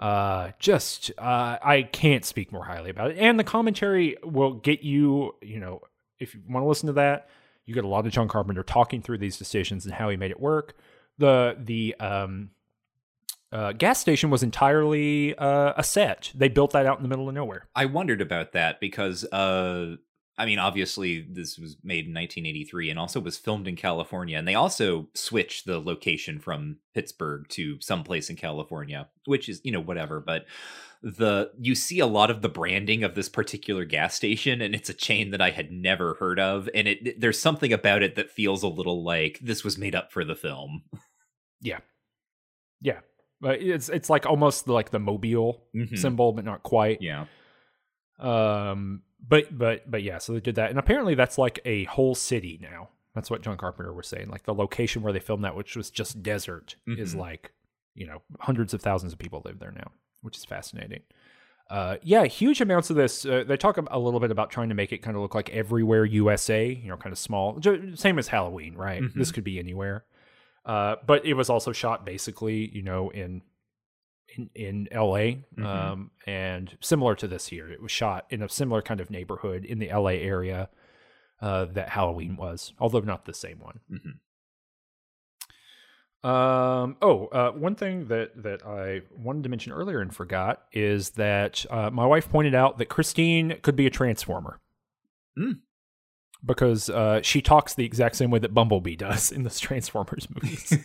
Speaker 2: I can't speak more highly about it. And the commentary will get you, if you want to listen to that, you get a lot of John Carpenter talking through these decisions and how he made it work. The gas station was entirely a set. They built that out in the middle of nowhere.
Speaker 3: I wondered about that because, I mean, obviously this was made in 1983 and also was filmed in California. And they also switched the location from Pittsburgh to someplace in California, which is, whatever. But you see a lot of the branding of this particular gas station, and it's a chain that I had never heard of. And there's something about it that feels a little like this was made up for the film.
Speaker 2: Yeah. Yeah. But it's like almost like the Mobile symbol, but not quite.
Speaker 3: Yeah.
Speaker 2: But yeah, so they did that, and apparently that's like a whole city now. That's what John Carpenter was saying. Like the location where they filmed that, which was just desert, is like, hundreds of thousands of people live there now, which is fascinating. Yeah, huge amounts of this. They talk a little bit about trying to make it kind of look like Everywhere USA, kind of small, same as Halloween, right? This could be anywhere. But it was also shot basically, in LA, and similar to this here. It was shot in a similar kind of neighborhood in the LA area that Halloween was, although not the same one. One thing that I wanted to mention earlier and forgot is that my wife pointed out that Christine could be a Transformer. Because she talks the exact same way that Bumblebee does in those Transformers movies.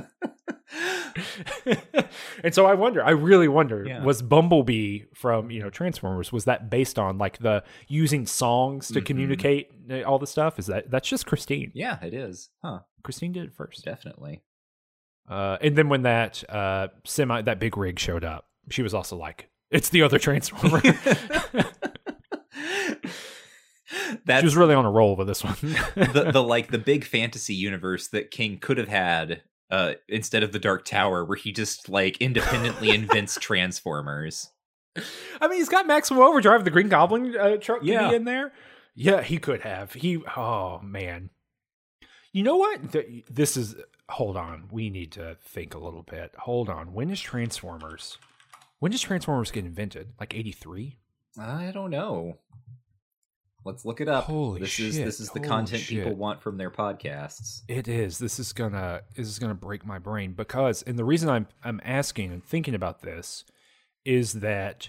Speaker 2: And so I really wonder, was Bumblebee from, Transformers, was that based on like the using songs to communicate all the stuff? That's just Christine?
Speaker 3: Yeah, it is. Huh.
Speaker 2: Christine did it first.
Speaker 3: Definitely.
Speaker 2: And then when that that big rig showed up, she was also like, it's the other Transformer. She was really on a roll with this one.
Speaker 3: the big fantasy universe that King could have had instead of the Dark Tower, where he just like independently invents Transformers.
Speaker 2: I mean, he's got Maximum Overdrive, the Green Goblin truck, to be in there. Yeah, he could have. Oh man, you know what? This is. Hold on, we need to think a little bit. Hold on. When does Transformers get invented? Like 83?
Speaker 3: I don't know. Let's look it up.
Speaker 2: Holy
Speaker 3: this
Speaker 2: shit.
Speaker 3: Is the content people want from their podcasts.
Speaker 2: It is. This is gonna break my brain because, and the reason I'm asking and thinking about this is that,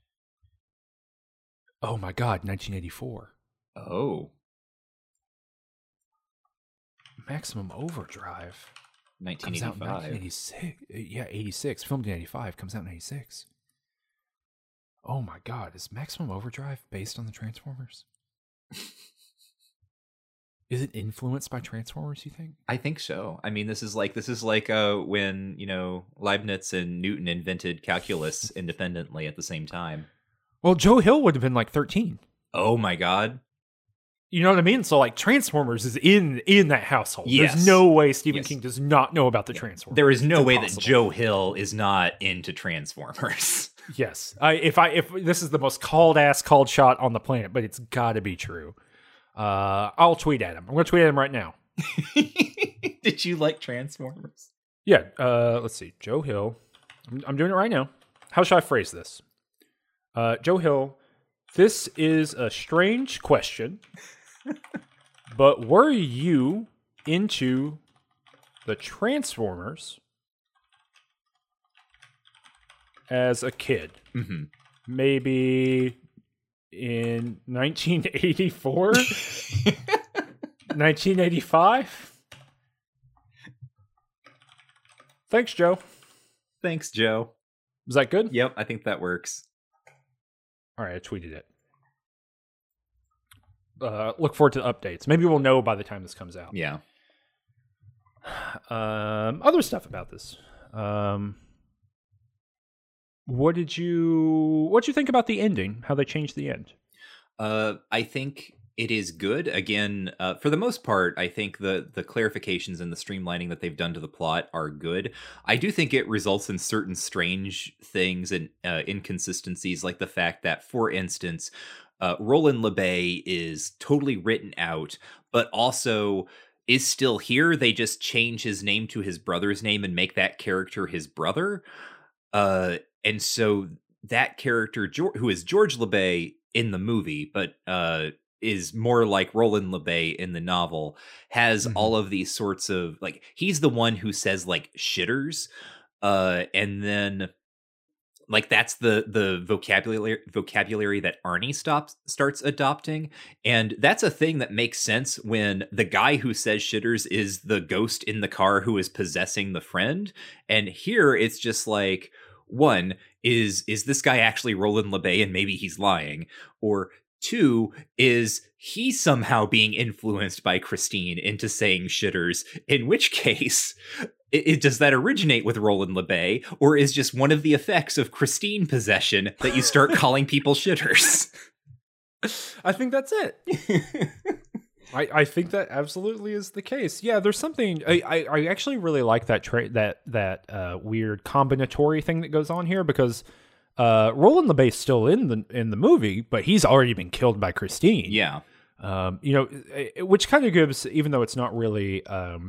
Speaker 2: oh my God, 1984.
Speaker 3: Oh.
Speaker 2: Maximum Overdrive.
Speaker 3: 1985.
Speaker 2: Comes out in 1986. Yeah, 86. Filmed in 85. Comes out in 86. Oh my God, is Maximum Overdrive based on the Transformers? Is it influenced by Transformers, you think?
Speaker 3: I think so. I mean, this is like when, Leibniz and Newton invented calculus independently at the same time.
Speaker 2: Well, Joe Hill would have been like 13.
Speaker 3: Oh my God.
Speaker 2: You know what I mean? So like Transformers is in that household.
Speaker 3: Yes.
Speaker 2: There's no way Stephen King does not know about the Transformers.
Speaker 3: There is no way that Joe Hill is not into Transformers.
Speaker 2: Yes. If this is the most called shot on the planet, but it's got to be true. I'll tweet at him. I'm going to tweet at him right now.
Speaker 3: Did you like Transformers?
Speaker 2: Yeah. Let's see. Joe Hill. I'm doing it right now. How should I phrase this? Joe Hill, this is a strange question, but were you into the Transformers as a kid?
Speaker 3: Mm-hmm.
Speaker 2: Maybe in 1984? 1985? Thanks, Joe.
Speaker 3: Thanks, Joe.
Speaker 2: Was that good?
Speaker 3: Yep, I think that works.
Speaker 2: All right, I tweeted it. Look forward to the updates. Maybe we'll know by the time this comes out.
Speaker 3: Yeah.
Speaker 2: Other stuff about this. What'd you think about the ending? How they changed the end?
Speaker 3: I think it is good. Again, for the most part, I think the clarifications and the streamlining that they've done to the plot are good. I do think it results in certain strange things and inconsistencies, like the fact that, for instance, Roland LeBay is totally written out, but also is still here. They just change his name to his brother's name and make that character his brother. And so that character, who is George LeBay in the movie, but is more like Roland LeBay in the novel, has all of these sorts of, like, he's the one who says, like, shitters. And then like that's the vocabulary that Arnie starts adopting, and that's a thing that makes sense when the guy who says shitters is the ghost in the car who is possessing the friend. And here it's just like, one, is this guy actually Roland LeBay and maybe he's lying, or two, is he somehow being influenced by Christine into saying shitters, in which case does that originate with Roland LeBay, or is just one of the effects of Christine possession that you start calling people shitters?
Speaker 2: I think that's it. I think that absolutely is the case. Yeah, there's something I actually really like that that weird combinatory thing that goes on here, because Roland LeBay's still in the movie, but he's already been killed by Christine.
Speaker 3: Yeah.
Speaker 2: Which kind of gives, even though it's not really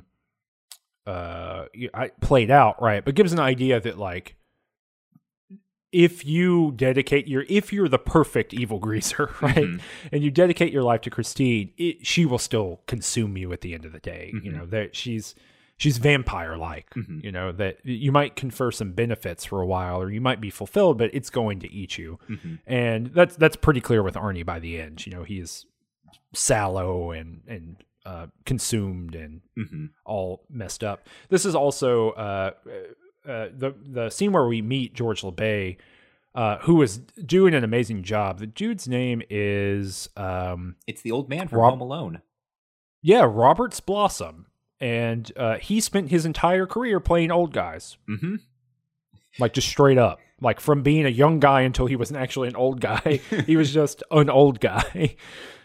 Speaker 2: played out, right, but gives an idea that, like, if you're the perfect evil greaser, right,
Speaker 3: Mm-hmm.
Speaker 2: and you dedicate your life to Christine, she will still consume you at the end of the day.
Speaker 3: Mm-hmm.
Speaker 2: You know, that she's vampire-like.
Speaker 3: Mm-hmm.
Speaker 2: You know, that you might confer some benefits for a while, or you might be fulfilled, but it's going to eat you.
Speaker 3: Mm-hmm.
Speaker 2: And that's pretty clear with Arnie by the end. You know, he is sallow and consumed and
Speaker 3: Mm-hmm.
Speaker 2: all messed up. This is also the scene where we meet George LeBay, who is doing an amazing job. The dude's name is
Speaker 3: It's the old man from
Speaker 2: Rob-
Speaker 3: Home Alone.
Speaker 2: Robert Blossom, and he spent his entire career playing old guys,
Speaker 3: Mm-hmm.
Speaker 2: like just straight up, like from being a young guy until he wasn't actually an old guy. He was just an old guy.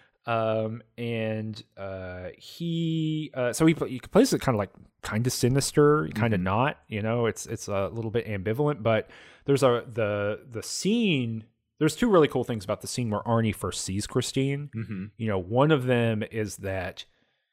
Speaker 2: He plays it kind of sinister, kind of
Speaker 3: Mhm.
Speaker 2: not, you know, it's a little bit ambivalent, but there's the scene. There's two really cool things about the scene where Arnie first sees Christine.
Speaker 3: Mm-hmm.
Speaker 2: You know, one of them is that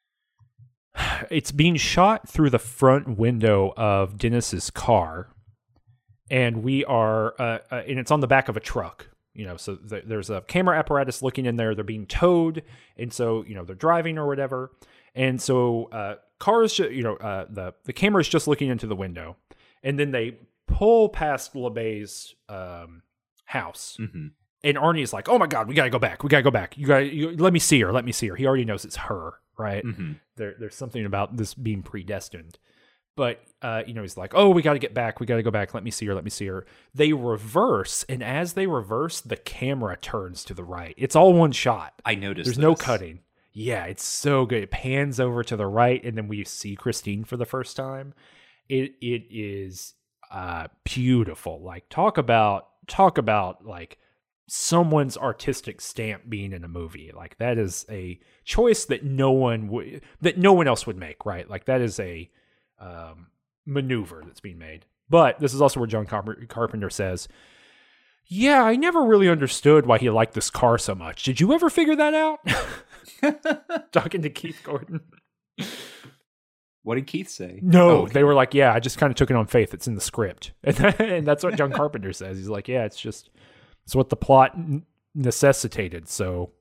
Speaker 2: it's being shot through the front window of Dennis's car, and we are, and it's on the back of a truck. You know, so there's a camera apparatus looking in there. They're being towed, and so, you know, they're driving or whatever, and so cars, the camera is just looking into the window, and then they pull past LeBay's house,
Speaker 3: Mm-hmm.
Speaker 2: and Arnie's like, "Oh my God, we gotta go back. You let me see her. He already knows it's her, right?
Speaker 3: Mm-hmm.
Speaker 2: There's something about this being predestined. But, he's like, "Oh, we got to get back. We got to go back. Let me see her. They reverse. And as they reverse, the camera turns to the right. It's all one shot.
Speaker 3: I noticed
Speaker 2: There's no
Speaker 3: this.
Speaker 2: cutting. Yeah, it's so good. It pans over to the right, and then we see Christine for the first time. It is beautiful. Like, talk about like someone's artistic stamp being in a movie. Like, that is a choice that no one else would make, right? Like, that is a maneuver that's being made. But this is also where John Carpenter says, "Yeah, I never really understood why he liked this car so much. Did you ever figure that out?" Talking to Keith Gordon.
Speaker 3: What did Keith say?
Speaker 2: No,
Speaker 3: Oh, okay.
Speaker 2: they were like, "Yeah, I just kind of took it on faith. It's in the script." And that's what John Carpenter says. He's like, "Yeah, it's what the plot necessitated. So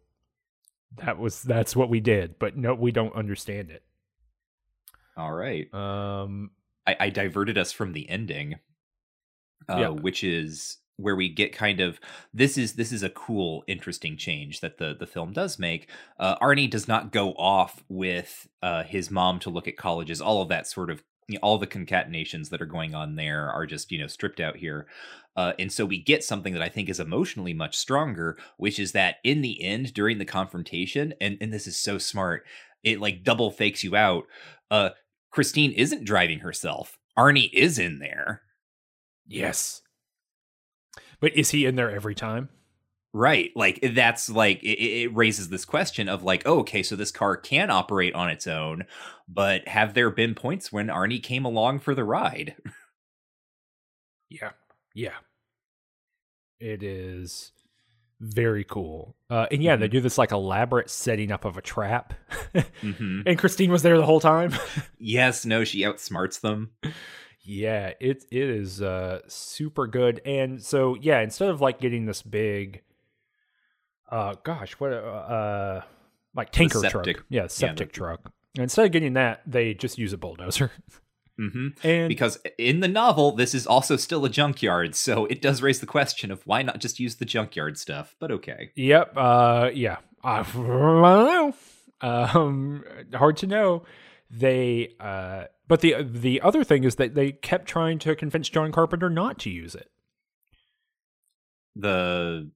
Speaker 2: that's what we did. But no, we don't understand it."
Speaker 3: All right.
Speaker 2: Um,
Speaker 3: I diverted us from the ending,
Speaker 2: Yeah.
Speaker 3: which is where we get kind of this is a cool, interesting change that the film does make. Arnie does not go off with his mom to look at colleges. All of that sort of, all the concatenations that are going on there are just, stripped out here. And so we get something that I think is emotionally much stronger, which is that in the end, during the confrontation, and this is so smart, it like double fakes you out. Christine isn't driving herself. Arnie is in there.
Speaker 2: yes. But is he in there every time?
Speaker 3: Right. Like, that's like, it raises this question of like, oh, okay, so this car can operate on its own, but have there been points when Arnie came along for the ride?
Speaker 2: Yeah. It is very cool. And yeah, they do this like elaborate setting up of a trap.
Speaker 3: Mm-hmm.
Speaker 2: And Christine was there the whole time.
Speaker 3: Yes, no, she outsmarts them.
Speaker 2: Yeah, it is super good. And so, yeah, instead of like getting this big, like tanker truck.
Speaker 3: septic.
Speaker 2: Yeah, septic truck. And instead of getting that, they just use a bulldozer. And
Speaker 3: because in the novel, this is also still a junkyard, so it does raise the question of why not just use the junkyard stuff. But okay.
Speaker 2: Yep. Yeah. I don't know. Hard to know. They. But the other thing is that they kept trying to convince John Carpenter not to use it.
Speaker 3: The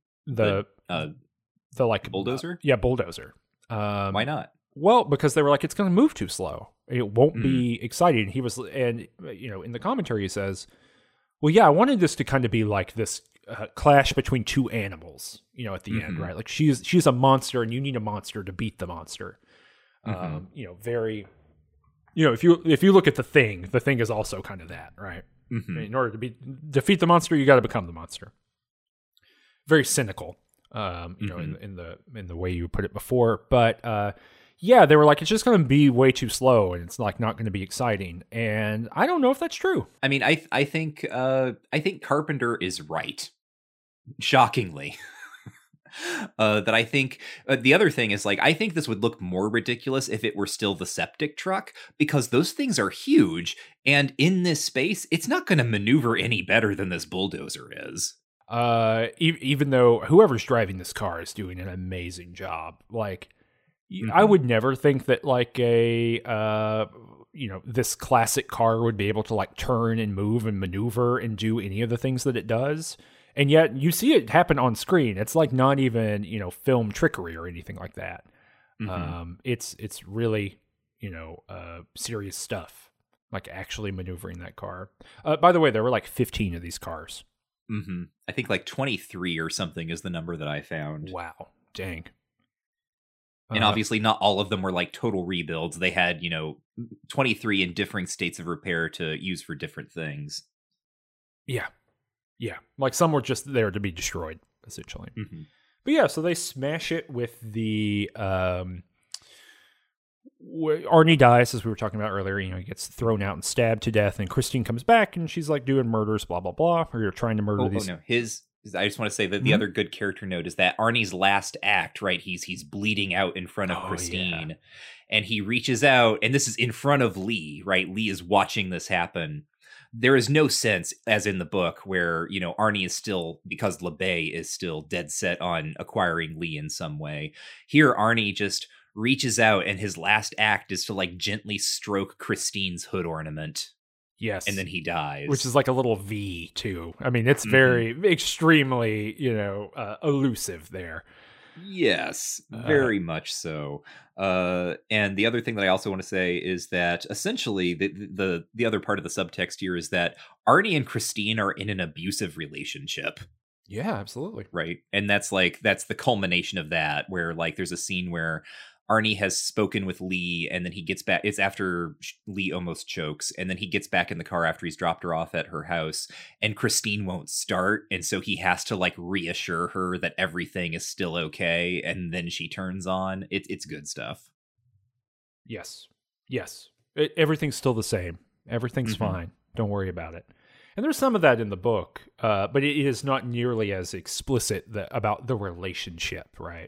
Speaker 2: like
Speaker 3: bulldozer.
Speaker 2: Yeah, bulldozer.
Speaker 3: Why not?
Speaker 2: Well, because they were like, it's going to move too slow. It won't be exciting. He was, and in the commentary he says, well, yeah, I wanted this to kind of be like this clash between two animals, at the end, right? Like she's a monster, and you need a monster to beat the monster. Very, if you look at the thing is also kind of that, right? In order to defeat the monster, you got to become the monster. Very cynical, in the way you put it before, but. Yeah, they were like, it's just going to be way too slow, and it's like not going to be exciting. And I don't know if that's true.
Speaker 3: I mean, I think Carpenter is right. Shockingly, that I think the other thing is like I think this would look more ridiculous if it were still the septic truck, because those things are huge, and in this space, it's not going to maneuver any better than this bulldozer is.
Speaker 2: Even though whoever's driving this car is doing an amazing job, like. I would never think that like this classic car would be able to like turn and move and maneuver and do any of the things that it does. And yet you see it happen on screen. It's like not even, film trickery or anything like that. It's really, serious stuff, like actually maneuvering that car. By the way, there were like 15 of these cars.
Speaker 3: I think like 23 or something is the number that I found.
Speaker 2: Wow. Dang.
Speaker 3: And obviously not all of them were like total rebuilds. They had, 23 in differing states of repair to use for different things.
Speaker 2: Yeah. Yeah. Like some were just there to be destroyed, essentially. But yeah, so they smash it with the... Arnie dies, as we were talking about earlier. He gets thrown out and stabbed to death. And Christine comes back and she's like doing murders, blah, blah, blah. Or you're trying to murder these...
Speaker 3: Oh, no. I just want to say that the other good character note is that Arnie's last act, right? He's bleeding out in front of Christine, and he reaches out, and this is in front of Lee, right? Lee is watching this happen. There is no sense, as in the book, where, Arnie is still, because LeBay is still dead set on acquiring Lee in some way. Here, Arnie just reaches out, and his last act is to like gently stroke Christine's hood ornament.
Speaker 2: Yes.
Speaker 3: And then he dies.
Speaker 2: Which is like a little V, too. I mean, it's very, extremely, elusive there.
Speaker 3: Yes, very much so. And the other thing that I also want to say is that essentially the other part of the subtext here is that Arnie and Christine are in an abusive relationship.
Speaker 2: Yeah, absolutely.
Speaker 3: Right. And that's the culmination of that, where like there's a scene where Arnie has spoken with Lee, and then he gets back. It's after Lee almost chokes, and then he gets back in the car after he's dropped her off at her house, and Christine won't start, and so he has to like reassure her that everything is still okay, and then she turns on. It's good stuff.
Speaker 2: Yes. Everything's still the same. Everything's fine. Don't worry about it. And there's some of that in the book, but it is not nearly as explicit about the relationship, right?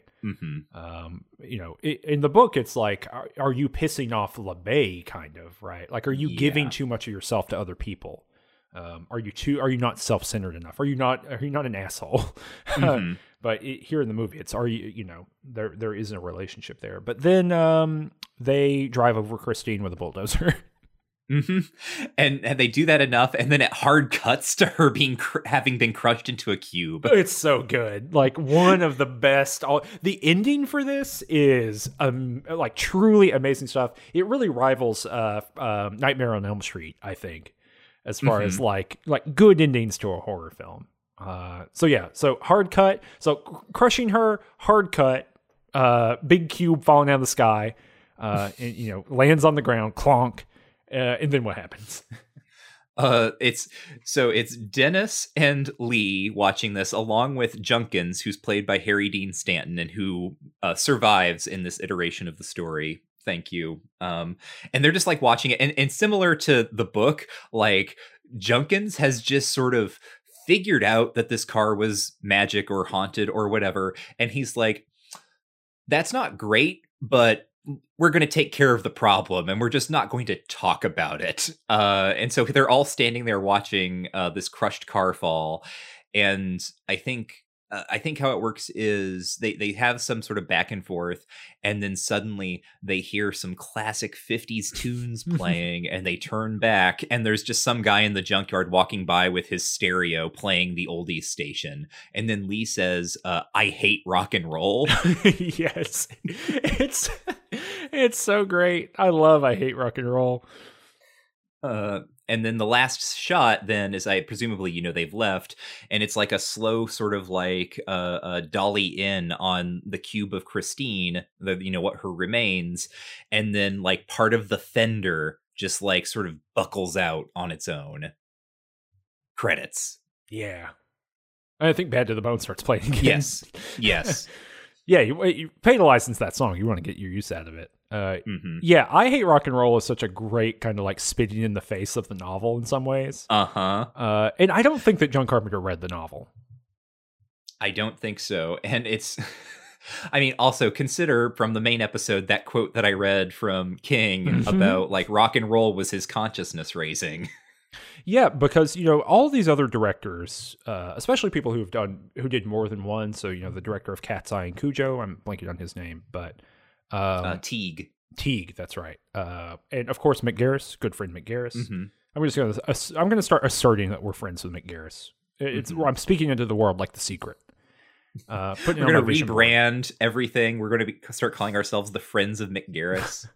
Speaker 2: In the book, it's like, are you pissing off LeBay, kind of, right? Like, are you giving too much of yourself to other people? Are you not self-centered enough? Are you not an asshole? But here in the movie, it's there isn't a relationship there. But then they drive over Christine with a bulldozer.
Speaker 3: And they do that enough, and then it hard cuts to her having been crushed into a cube.
Speaker 2: It's so good. Like one of the best. The ending for this is like truly amazing stuff. It really rivals Nightmare on Elm Street, I think, as far as like good endings to a horror film. So hard cut. So crushing her, hard cut. Big cube falling out of the sky. And lands on the ground, clonk. And then what happens?
Speaker 3: It's Dennis and Lee watching this, along with Junkins, who's played by Harry Dean Stanton, and who survives in this iteration of the story. Thank you. And they're just like watching it, and similar to the book, like Junkins has just sort of figured out that this car was magic or haunted or whatever, and he's like, "That's not great, but we're going to take care of the problem and we're just not going to talk about it. And so they're all standing there watching this crushed car fall. And I think how it works is they have some sort of back and forth, and then suddenly they hear some classic 50s tunes playing, and they turn back, and there's just some guy in the junkyard walking by with his stereo playing the oldies station. And then Lee says, I hate rock and roll.
Speaker 2: Yes. It's so great. I hate rock and roll.
Speaker 3: And then the last shot then is presumably, they've left, and it's like a slow sort of like dolly in on the cube of Christine, what her remains. And then like part of the fender just like sort of buckles out on its own. Credits.
Speaker 2: Yeah. I think Bad to the Bone starts playing again.
Speaker 3: Yes.
Speaker 2: Yeah, you pay to license that song. You want to get your use out of it. Yeah, I Hate Rock and Roll is such a great kind of like spitting in the face of the novel in some ways. And I don't think that John Carpenter read the novel.
Speaker 3: I don't think so. And it's, I mean, also consider from the main episode that quote that I read from King about like rock and roll was his consciousness raising.
Speaker 2: Yeah, because, all these other directors, especially people who did more than one. So, the director of Cat's Eye and Cujo, I'm blanking on his name, but
Speaker 3: Teague.
Speaker 2: Teague, that's right. And of course, Mick Garris, good friend Mick Garris. I'm going to start asserting that we're friends with Mick Garris. I'm speaking into the world like The Secret. We're
Speaker 3: going to rebrand everything. We're going to start calling ourselves the Friends of Mick Garris.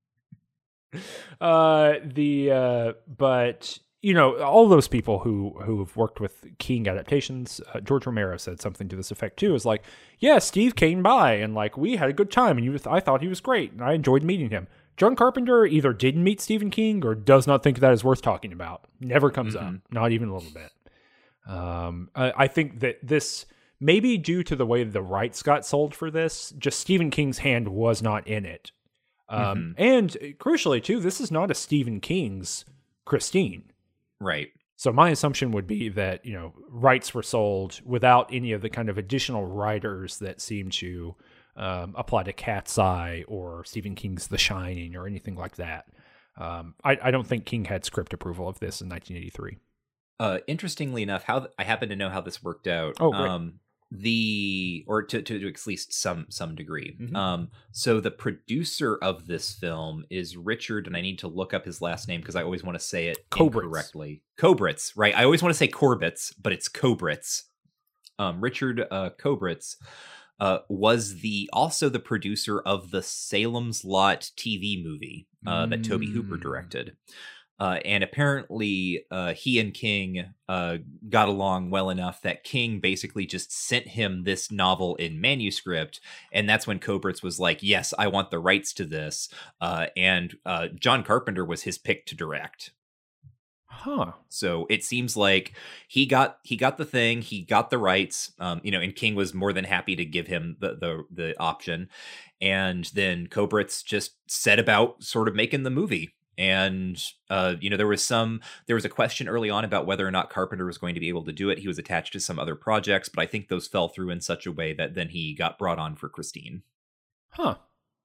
Speaker 2: But all those people who've worked with King adaptations, George Romero said something to this effect too. Is like, yeah, Steve came by and like we had a good time, and I thought he was great, and I enjoyed meeting him. John Carpenter either didn't meet Stephen King or does not think that is worth talking about. Never comes up, not even a little bit. I think that this maybe due to the way the rights got sold for this, just Stephen King's hand was not in it. And crucially too, this is not a Stephen King's Christine.
Speaker 3: Right.
Speaker 2: So my assumption would be that, rights were sold without any of the kind of additional writers that seem to apply to Cat's Eye or Stephen King's The Shining or anything like that. I don't think King had script approval of this in 1983.
Speaker 3: Interestingly enough, how I happen to know how this worked out.
Speaker 2: Oh, great.
Speaker 3: To at least some degree. So the producer of this film is Richard, and I need to look up his last name because I always want to say it incorrectly. Kobritz, right? I always want to say Corbitz, but it's Kobritz. Richard Kobritz was also the producer of the Salem's Lot TV movie that Tobe Hooper directed. And apparently he and King got along well enough that King basically just sent him this novel in manuscript. And that's when Kobritz was like, yes, I want the rights to this. And John Carpenter was his pick to direct.
Speaker 2: Huh.
Speaker 3: So it seems like he got the thing, he got the rights, and King was more than happy to give him the option. And then Kobritz just set about sort of making the movie. And, there was a question early on about whether or not Carpenter was going to be able to do it. He was attached to some other projects, but I think those fell through in such a way that then he got brought on for Christine.
Speaker 2: Huh.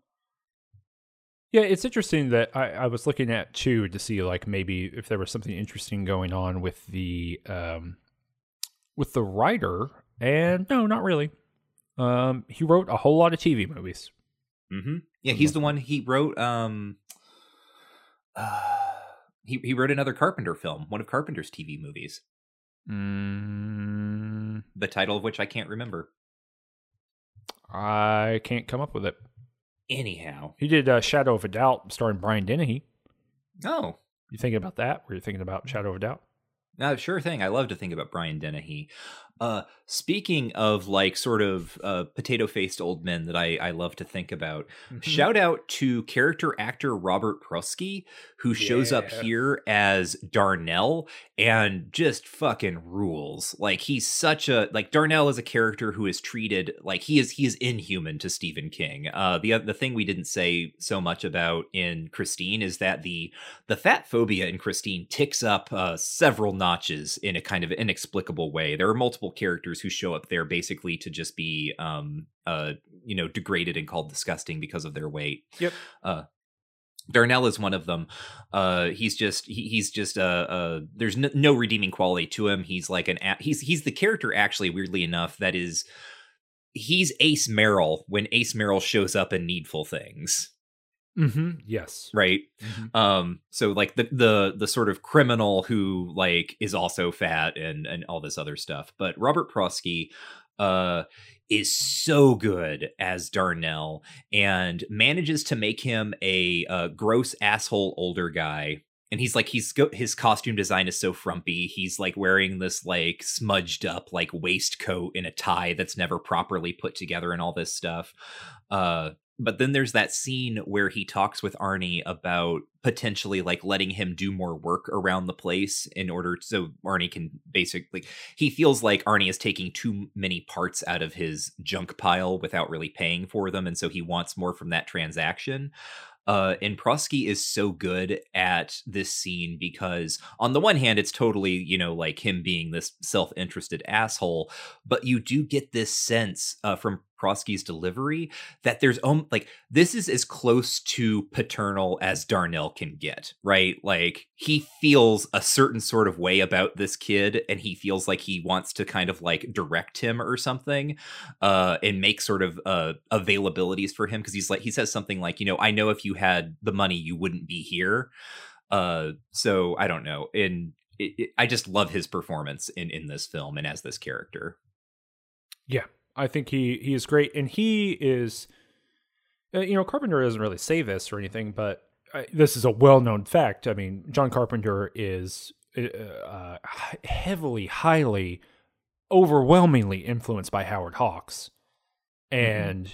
Speaker 2: Yeah, it's interesting that I was looking at too to see like maybe if there was something interesting going on with the writer, and no, not really. He wrote a whole lot of TV movies.
Speaker 3: Mm-hmm. Yeah, he's the one. He wrote he wrote another Carpenter film, one of Carpenter's TV movies. The title of which I can't remember.
Speaker 2: I can't come up with it.
Speaker 3: Anyhow,
Speaker 2: he did Shadow of a Doubt, starring Brian Dennehy.
Speaker 3: Oh,
Speaker 2: you thinking about that? Were you thinking about Shadow of a Doubt?
Speaker 3: Sure thing. I love to think about Brian Dennehy. Speaking of like sort of potato-faced old men that I love to think about, shout out to character actor Robert Prosky, who shows up here as Darnell and just fucking rules. Like he's Darnell is a character who is treated like he is inhuman to Stephen King. The thing we didn't say so much about in Christine is that the fat phobia in Christine ticks up several notches in a kind of inexplicable way. There are multiple multiple characters who show up there basically to just be degraded and called disgusting because of their weight.
Speaker 2: Yep.
Speaker 3: Darnell is one of them. He's just there's no redeeming quality to him. He's like he's the character, actually, weirdly enough, that is, he's Ace Merrill when Ace Merrill shows up in Needful Things.
Speaker 2: Mm-hmm. Yes.
Speaker 3: Right. Mm-hmm. So like the sort of criminal who like is also fat and all this other stuff. But Robert Prosky is so good as Darnell and manages to make him a gross asshole older guy. And he's like, his costume design is so frumpy. He's like wearing this like smudged up like waistcoat and a tie that's never properly put together and all this stuff. But then there's that scene where he talks with Arnie about potentially like letting him do more work around the place in order so Arnie can basically, he feels like Arnie is taking too many parts out of his junk pile without really paying for them. And so he wants more from that transaction. And Prosky is so good at this scene because on the one hand, it's totally, like him being this self-interested asshole, but you do get this sense from Prosky's delivery that there's like, this is as close to paternal as Darnell can get, right? Like he feels a certain sort of way about this kid and he feels like he wants to kind of like direct him or something and make sort of availabilities for him. Cause he says something like, I know if you had the money, you wouldn't be here. So I don't know. And I just love his performance in this film and as this character.
Speaker 2: Yeah. I think he is great, and he is, Carpenter doesn't really say this or anything, but this is a well-known fact. I mean, John Carpenter is highly, overwhelmingly influenced by Howard Hawks, and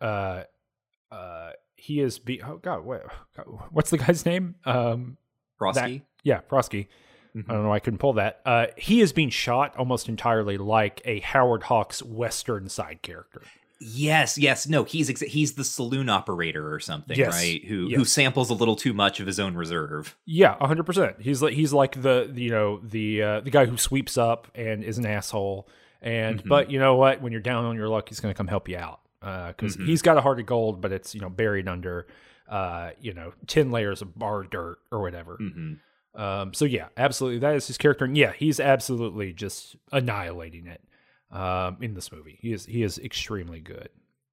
Speaker 2: he is what's the guy's name?
Speaker 3: Prosky?
Speaker 2: Prosky. I don't know why I couldn't pull that. He is being shot almost entirely like a Howard Hawks Western side character.
Speaker 3: Yes. No, he's the saloon operator or something,
Speaker 2: yes.
Speaker 3: Right? Who samples a little too much of his own reserve.
Speaker 2: Yeah, 100%. He's like the guy who sweeps up and is an asshole. And but you know what? When you're down on your luck, he's going to come help you out because he's got a heart of gold, but it's buried under 10 layers of bar dirt or whatever. So yeah, absolutely, that is his character, and yeah, he's absolutely just annihilating it in this movie. He is extremely good.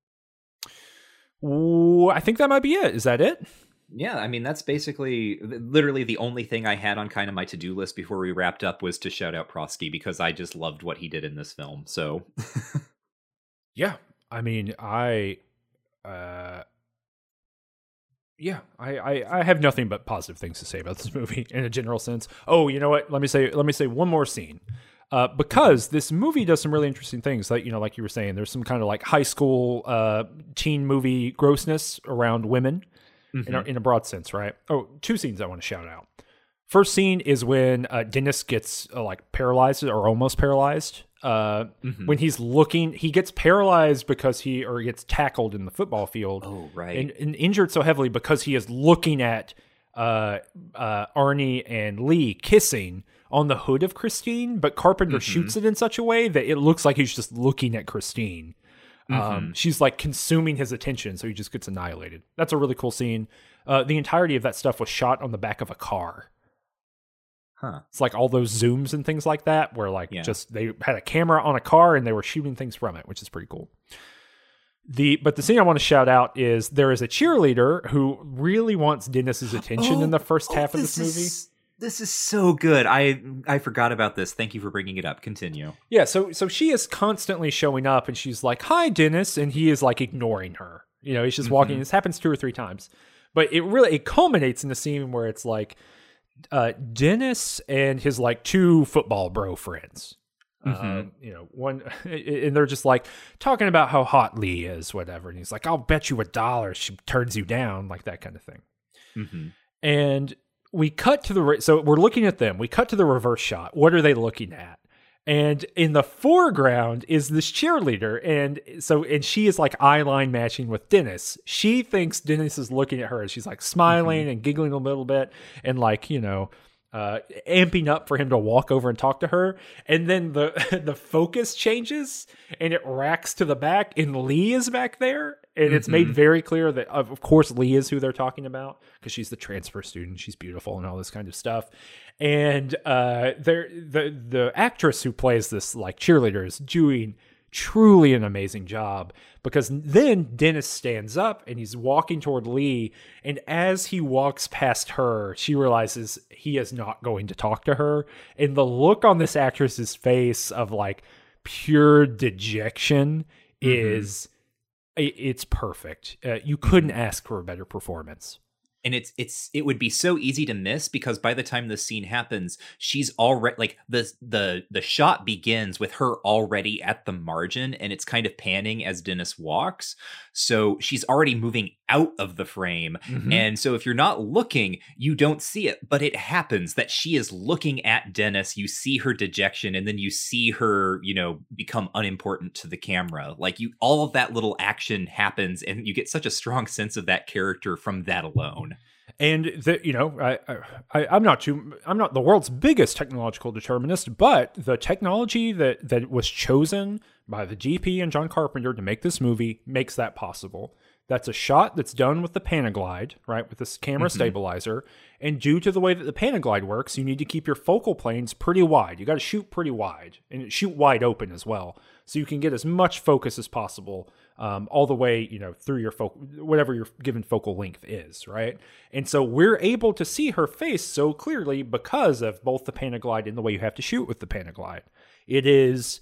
Speaker 2: Ooh, I think that might be it. Is that it?
Speaker 3: Yeah, I mean that's basically literally the only thing I had on kind of my to-do list before we wrapped up was to shout out Prosky because I just loved what he did in this film. So
Speaker 2: yeah, I mean I have nothing but positive things to say about this movie in a general sense. Oh, you know what? Let me say one more scene. Because this movie does some really interesting things. Like, like you were saying, there's some kind of like high school teen movie grossness around women in a broad sense, right? Oh, two scenes I want to shout out. First scene is when Dennis gets like paralyzed or almost paralyzed. When he's looking, he gets paralyzed because he gets tackled in the football field.
Speaker 3: Oh, right.
Speaker 2: And injured so heavily because he is looking at Arnie and Lee kissing on the hood of Christine, but Carpenter shoots it in such a way that it looks like he's just looking at Christine. She's like consuming his attention, so he just gets annihilated. That's a really cool scene. The entirety of that stuff was shot on the back of a car.
Speaker 3: Huh.
Speaker 2: It's like all those zooms and things like that where just they had a camera on a car and they were shooting things from it, which is pretty cool. But the scene I want to shout out is there is a cheerleader who really wants Dennis's attention in the first half of this movie.
Speaker 3: This is so good. I forgot about this. Thank you for bringing it up. Continue.
Speaker 2: Yeah, so she is constantly showing up and she's like, "Hi, Dennis," and he is like ignoring her. He's just walking. This happens 2 or 3 times. But it culminates in the scene where it's like Dennis and his like 2 football bro friends. One, and they're just like talking about how hot Lee is, whatever. And he's like, "I'll bet you $1 she turns you down," like that kind of thing. And we cut to so we're looking at them. We cut to the reverse shot. What are they looking at? And in the foreground is this cheerleader. And she is like eye line matching with Dennis. She thinks Dennis is looking at her and she's like smiling and giggling a little bit and like, amping up for him to walk over and talk to her, and then the the focus changes and it racks to the back, and Lee is back there, and it's made very clear that of course Lee is who they're talking about because she's the transfer student, she's beautiful and all this kind of stuff. And the actress who plays this like cheerleader is doing truly an amazing job, because then Dennis stands up and he's walking toward Lee, and as he walks past her, she realizes he is not going to talk to her, and the look on this actress's face of like pure dejection is it's perfect. You couldn't ask for a better performance.
Speaker 3: And it would be so easy to miss, because by the time this scene happens, she's already like the shot begins with her already at the margin, and it's kind of panning as Dennis walks. So she's already moving out of the frame. And so if you're not looking, you don't see it, but it happens that she is looking at Dennis. You see her dejection, and then you see her, become unimportant to the camera. Like all of that little action happens, and you get such a strong sense of that character from that alone.
Speaker 2: And I'm not the world's biggest technological determinist, but the technology that was chosen by the DP and John Carpenter to make this movie makes that possible. That's a shot that's done with the Panaglide, right, with this camera stabilizer. And due to the way that the Panaglide works, you need to keep your focal planes pretty wide. You got to shoot pretty wide and shoot wide open as well, so you can get as much focus as possible all the way, through your whatever your given focal length is, right? And so we're able to see her face so clearly because of both the Panaglide and the way you have to shoot with the Panaglide. It is,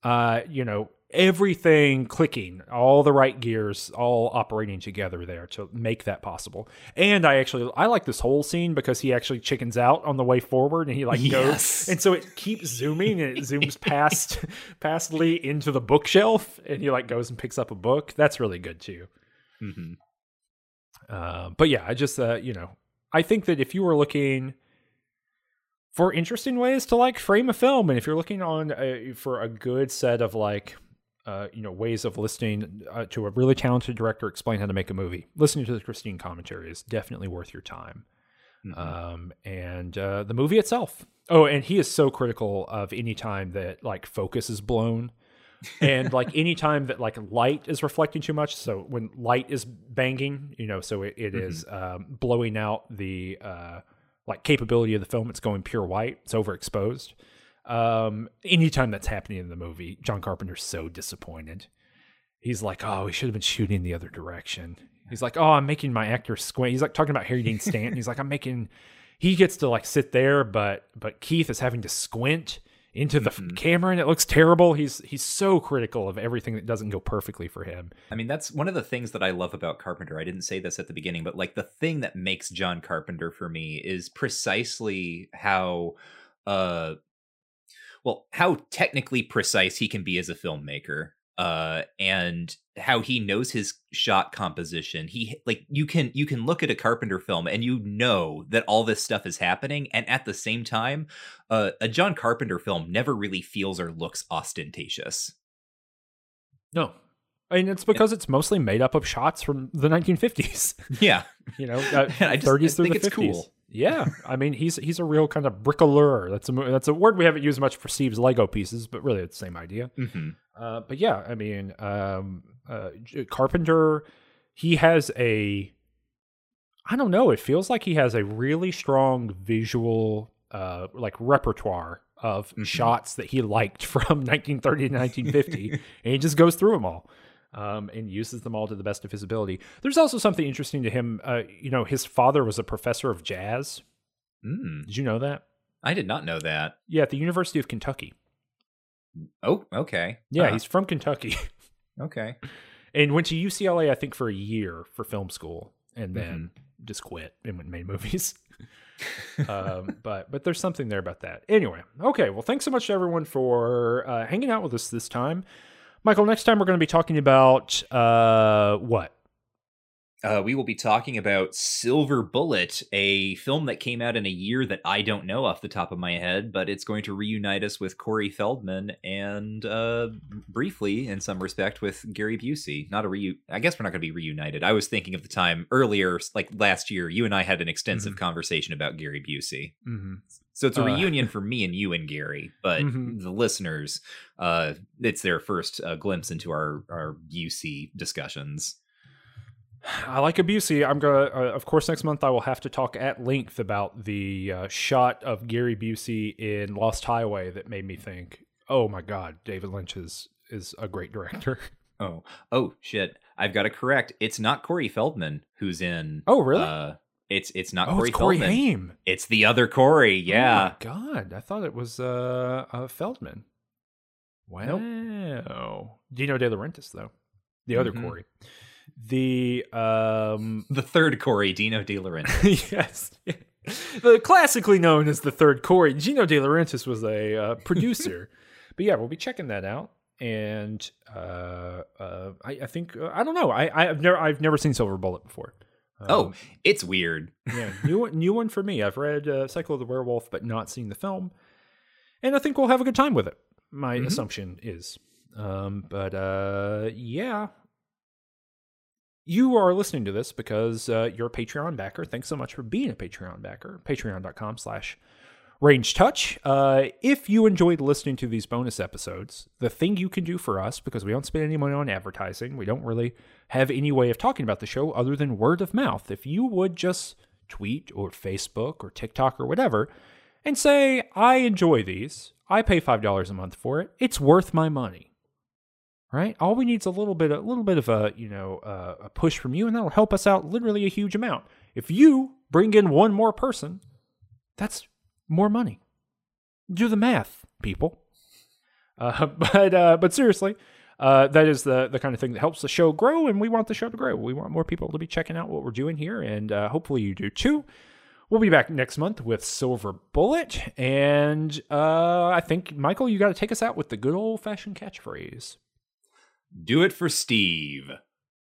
Speaker 2: everything clicking, all the right gears, all operating together there to make that possible. And I like this whole scene because he actually chickens out on the way forward, and he goes, and so it keeps zooming, and it zooms past Lee into the bookshelf, and he goes and picks up a book. That's really good too. But yeah, I just I think that if you were looking for interesting ways to frame a film, and if you're looking on for a good set of ways of listening to a really talented director explain how to make a movie, listening to the Christine commentary is definitely worth your time. And the movie itself. Oh, and he is so critical of any time that focus is blown, and any time that light is reflecting too much. So when light is banging, so it is blowing out the capability of the film. It's going pure white. It's overexposed. Anytime that's happening in the movie, John Carpenter's so disappointed. He's like, oh, we should have been shooting the other direction. He's like, oh, I'm making my actor squint. He's talking about Harry Dean Stanton. He's like, he gets to sit there, but Keith is having to squint into the camera, and it looks terrible. He's so critical of everything that doesn't go perfectly for him.
Speaker 3: I mean, that's one of the things that I love about Carpenter. I didn't say this at the beginning, but the thing that makes John Carpenter for me is precisely how how technically precise he can be as a filmmaker, and how he knows his shot composition. You can look at a Carpenter film and that all this stuff is happening, and at the same time, a John Carpenter film never really feels or looks ostentatious.
Speaker 2: No. I mean, it's because it's mostly made up of shots from the 1950s.
Speaker 3: Yeah.
Speaker 2: 30s through the 50s. It's cool. Yeah, I mean, he's a real kind of bricoleur. That's a word we haven't used much for Steve's Lego pieces, but really it's the same idea. But yeah, I mean, Carpenter, he has I don't know, it feels like he has a really strong visual repertoire of shots that he liked from 1930 to 1950, and he just goes through them all. And uses them all to the best of his ability. There's also something interesting to him. His father was a professor of jazz. Did you know that?
Speaker 3: I did not know that.
Speaker 2: Yeah, at the University of Kentucky.
Speaker 3: Oh, okay.
Speaker 2: Yeah, he's from Kentucky.
Speaker 3: Okay.
Speaker 2: And went to UCLA, I think, for a year for film school, and then just quit and went and made movies. But there's something there about that. Anyway, okay. Well, thanks so much to everyone for hanging out with us this time. Michael, next time we're going to be talking about what?
Speaker 3: We will be talking about Silver Bullet, a film that came out in a year that I don't know off the top of my head, but it's going to reunite us with Corey Feldman and briefly, in some respect, with Gary Busey. I guess we're not going to be reunited. I was thinking of the time earlier, like last year, you and I had an extensive conversation about Gary Busey.
Speaker 2: Mm-hmm.
Speaker 3: So it's a reunion for me and you and Gary, but the listeners, it's their first glimpse into our Busey discussions.
Speaker 2: I like a Busey. I'm gonna, of course, next month I will have to talk at length about the shot of Gary Busey in Lost Highway that made me think, oh my God, David Lynch is a great director.
Speaker 3: Oh shit! I've got to correct. It's not Corey Feldman who's in.
Speaker 2: Oh really?
Speaker 3: It's not
Speaker 2: Corey
Speaker 3: Feldman.
Speaker 2: Haim.
Speaker 3: It's the other Corey. Yeah.
Speaker 2: Oh my God, I thought it was Feldman. Wow. Nope. Dino De Laurentiis though, the other Corey. The
Speaker 3: third Corey, Dino De Laurentiis.
Speaker 2: Yes, the classically known as the third Corey. Dino De Laurentiis was a producer, but yeah, we'll be checking that out. And I think I don't know. I've never seen Silver Bullet before.
Speaker 3: It's weird.
Speaker 2: Yeah, new one for me. I've read Cycle of the Werewolf, but not seen the film, and I think we'll have a good time with it. My assumption is, yeah. You are listening to this because you're a Patreon backer. Thanks so much for being a Patreon backer. Patreon.com/RangeTouch. If you enjoyed listening to these bonus episodes, the thing you can do for us, because we don't spend any money on advertising, we don't really have any way of talking about the show other than word of mouth. If you would just tweet or Facebook or TikTok or whatever and say, I enjoy these, I pay $5 a month for it, it's worth my money. Right? All we need is a little bit of a push from you, and that'll help us out literally a huge amount. If you bring in one more person, that's more money. Do the math, people. But seriously, that is the kind of thing that helps the show grow, and we want the show to grow. We want more people to be checking out what we're doing here, and hopefully you do too. We'll be back next month with Silver Bullet, and I think, Michael, you got to take us out with the good old-fashioned catchphrase.
Speaker 3: Do it for Steve.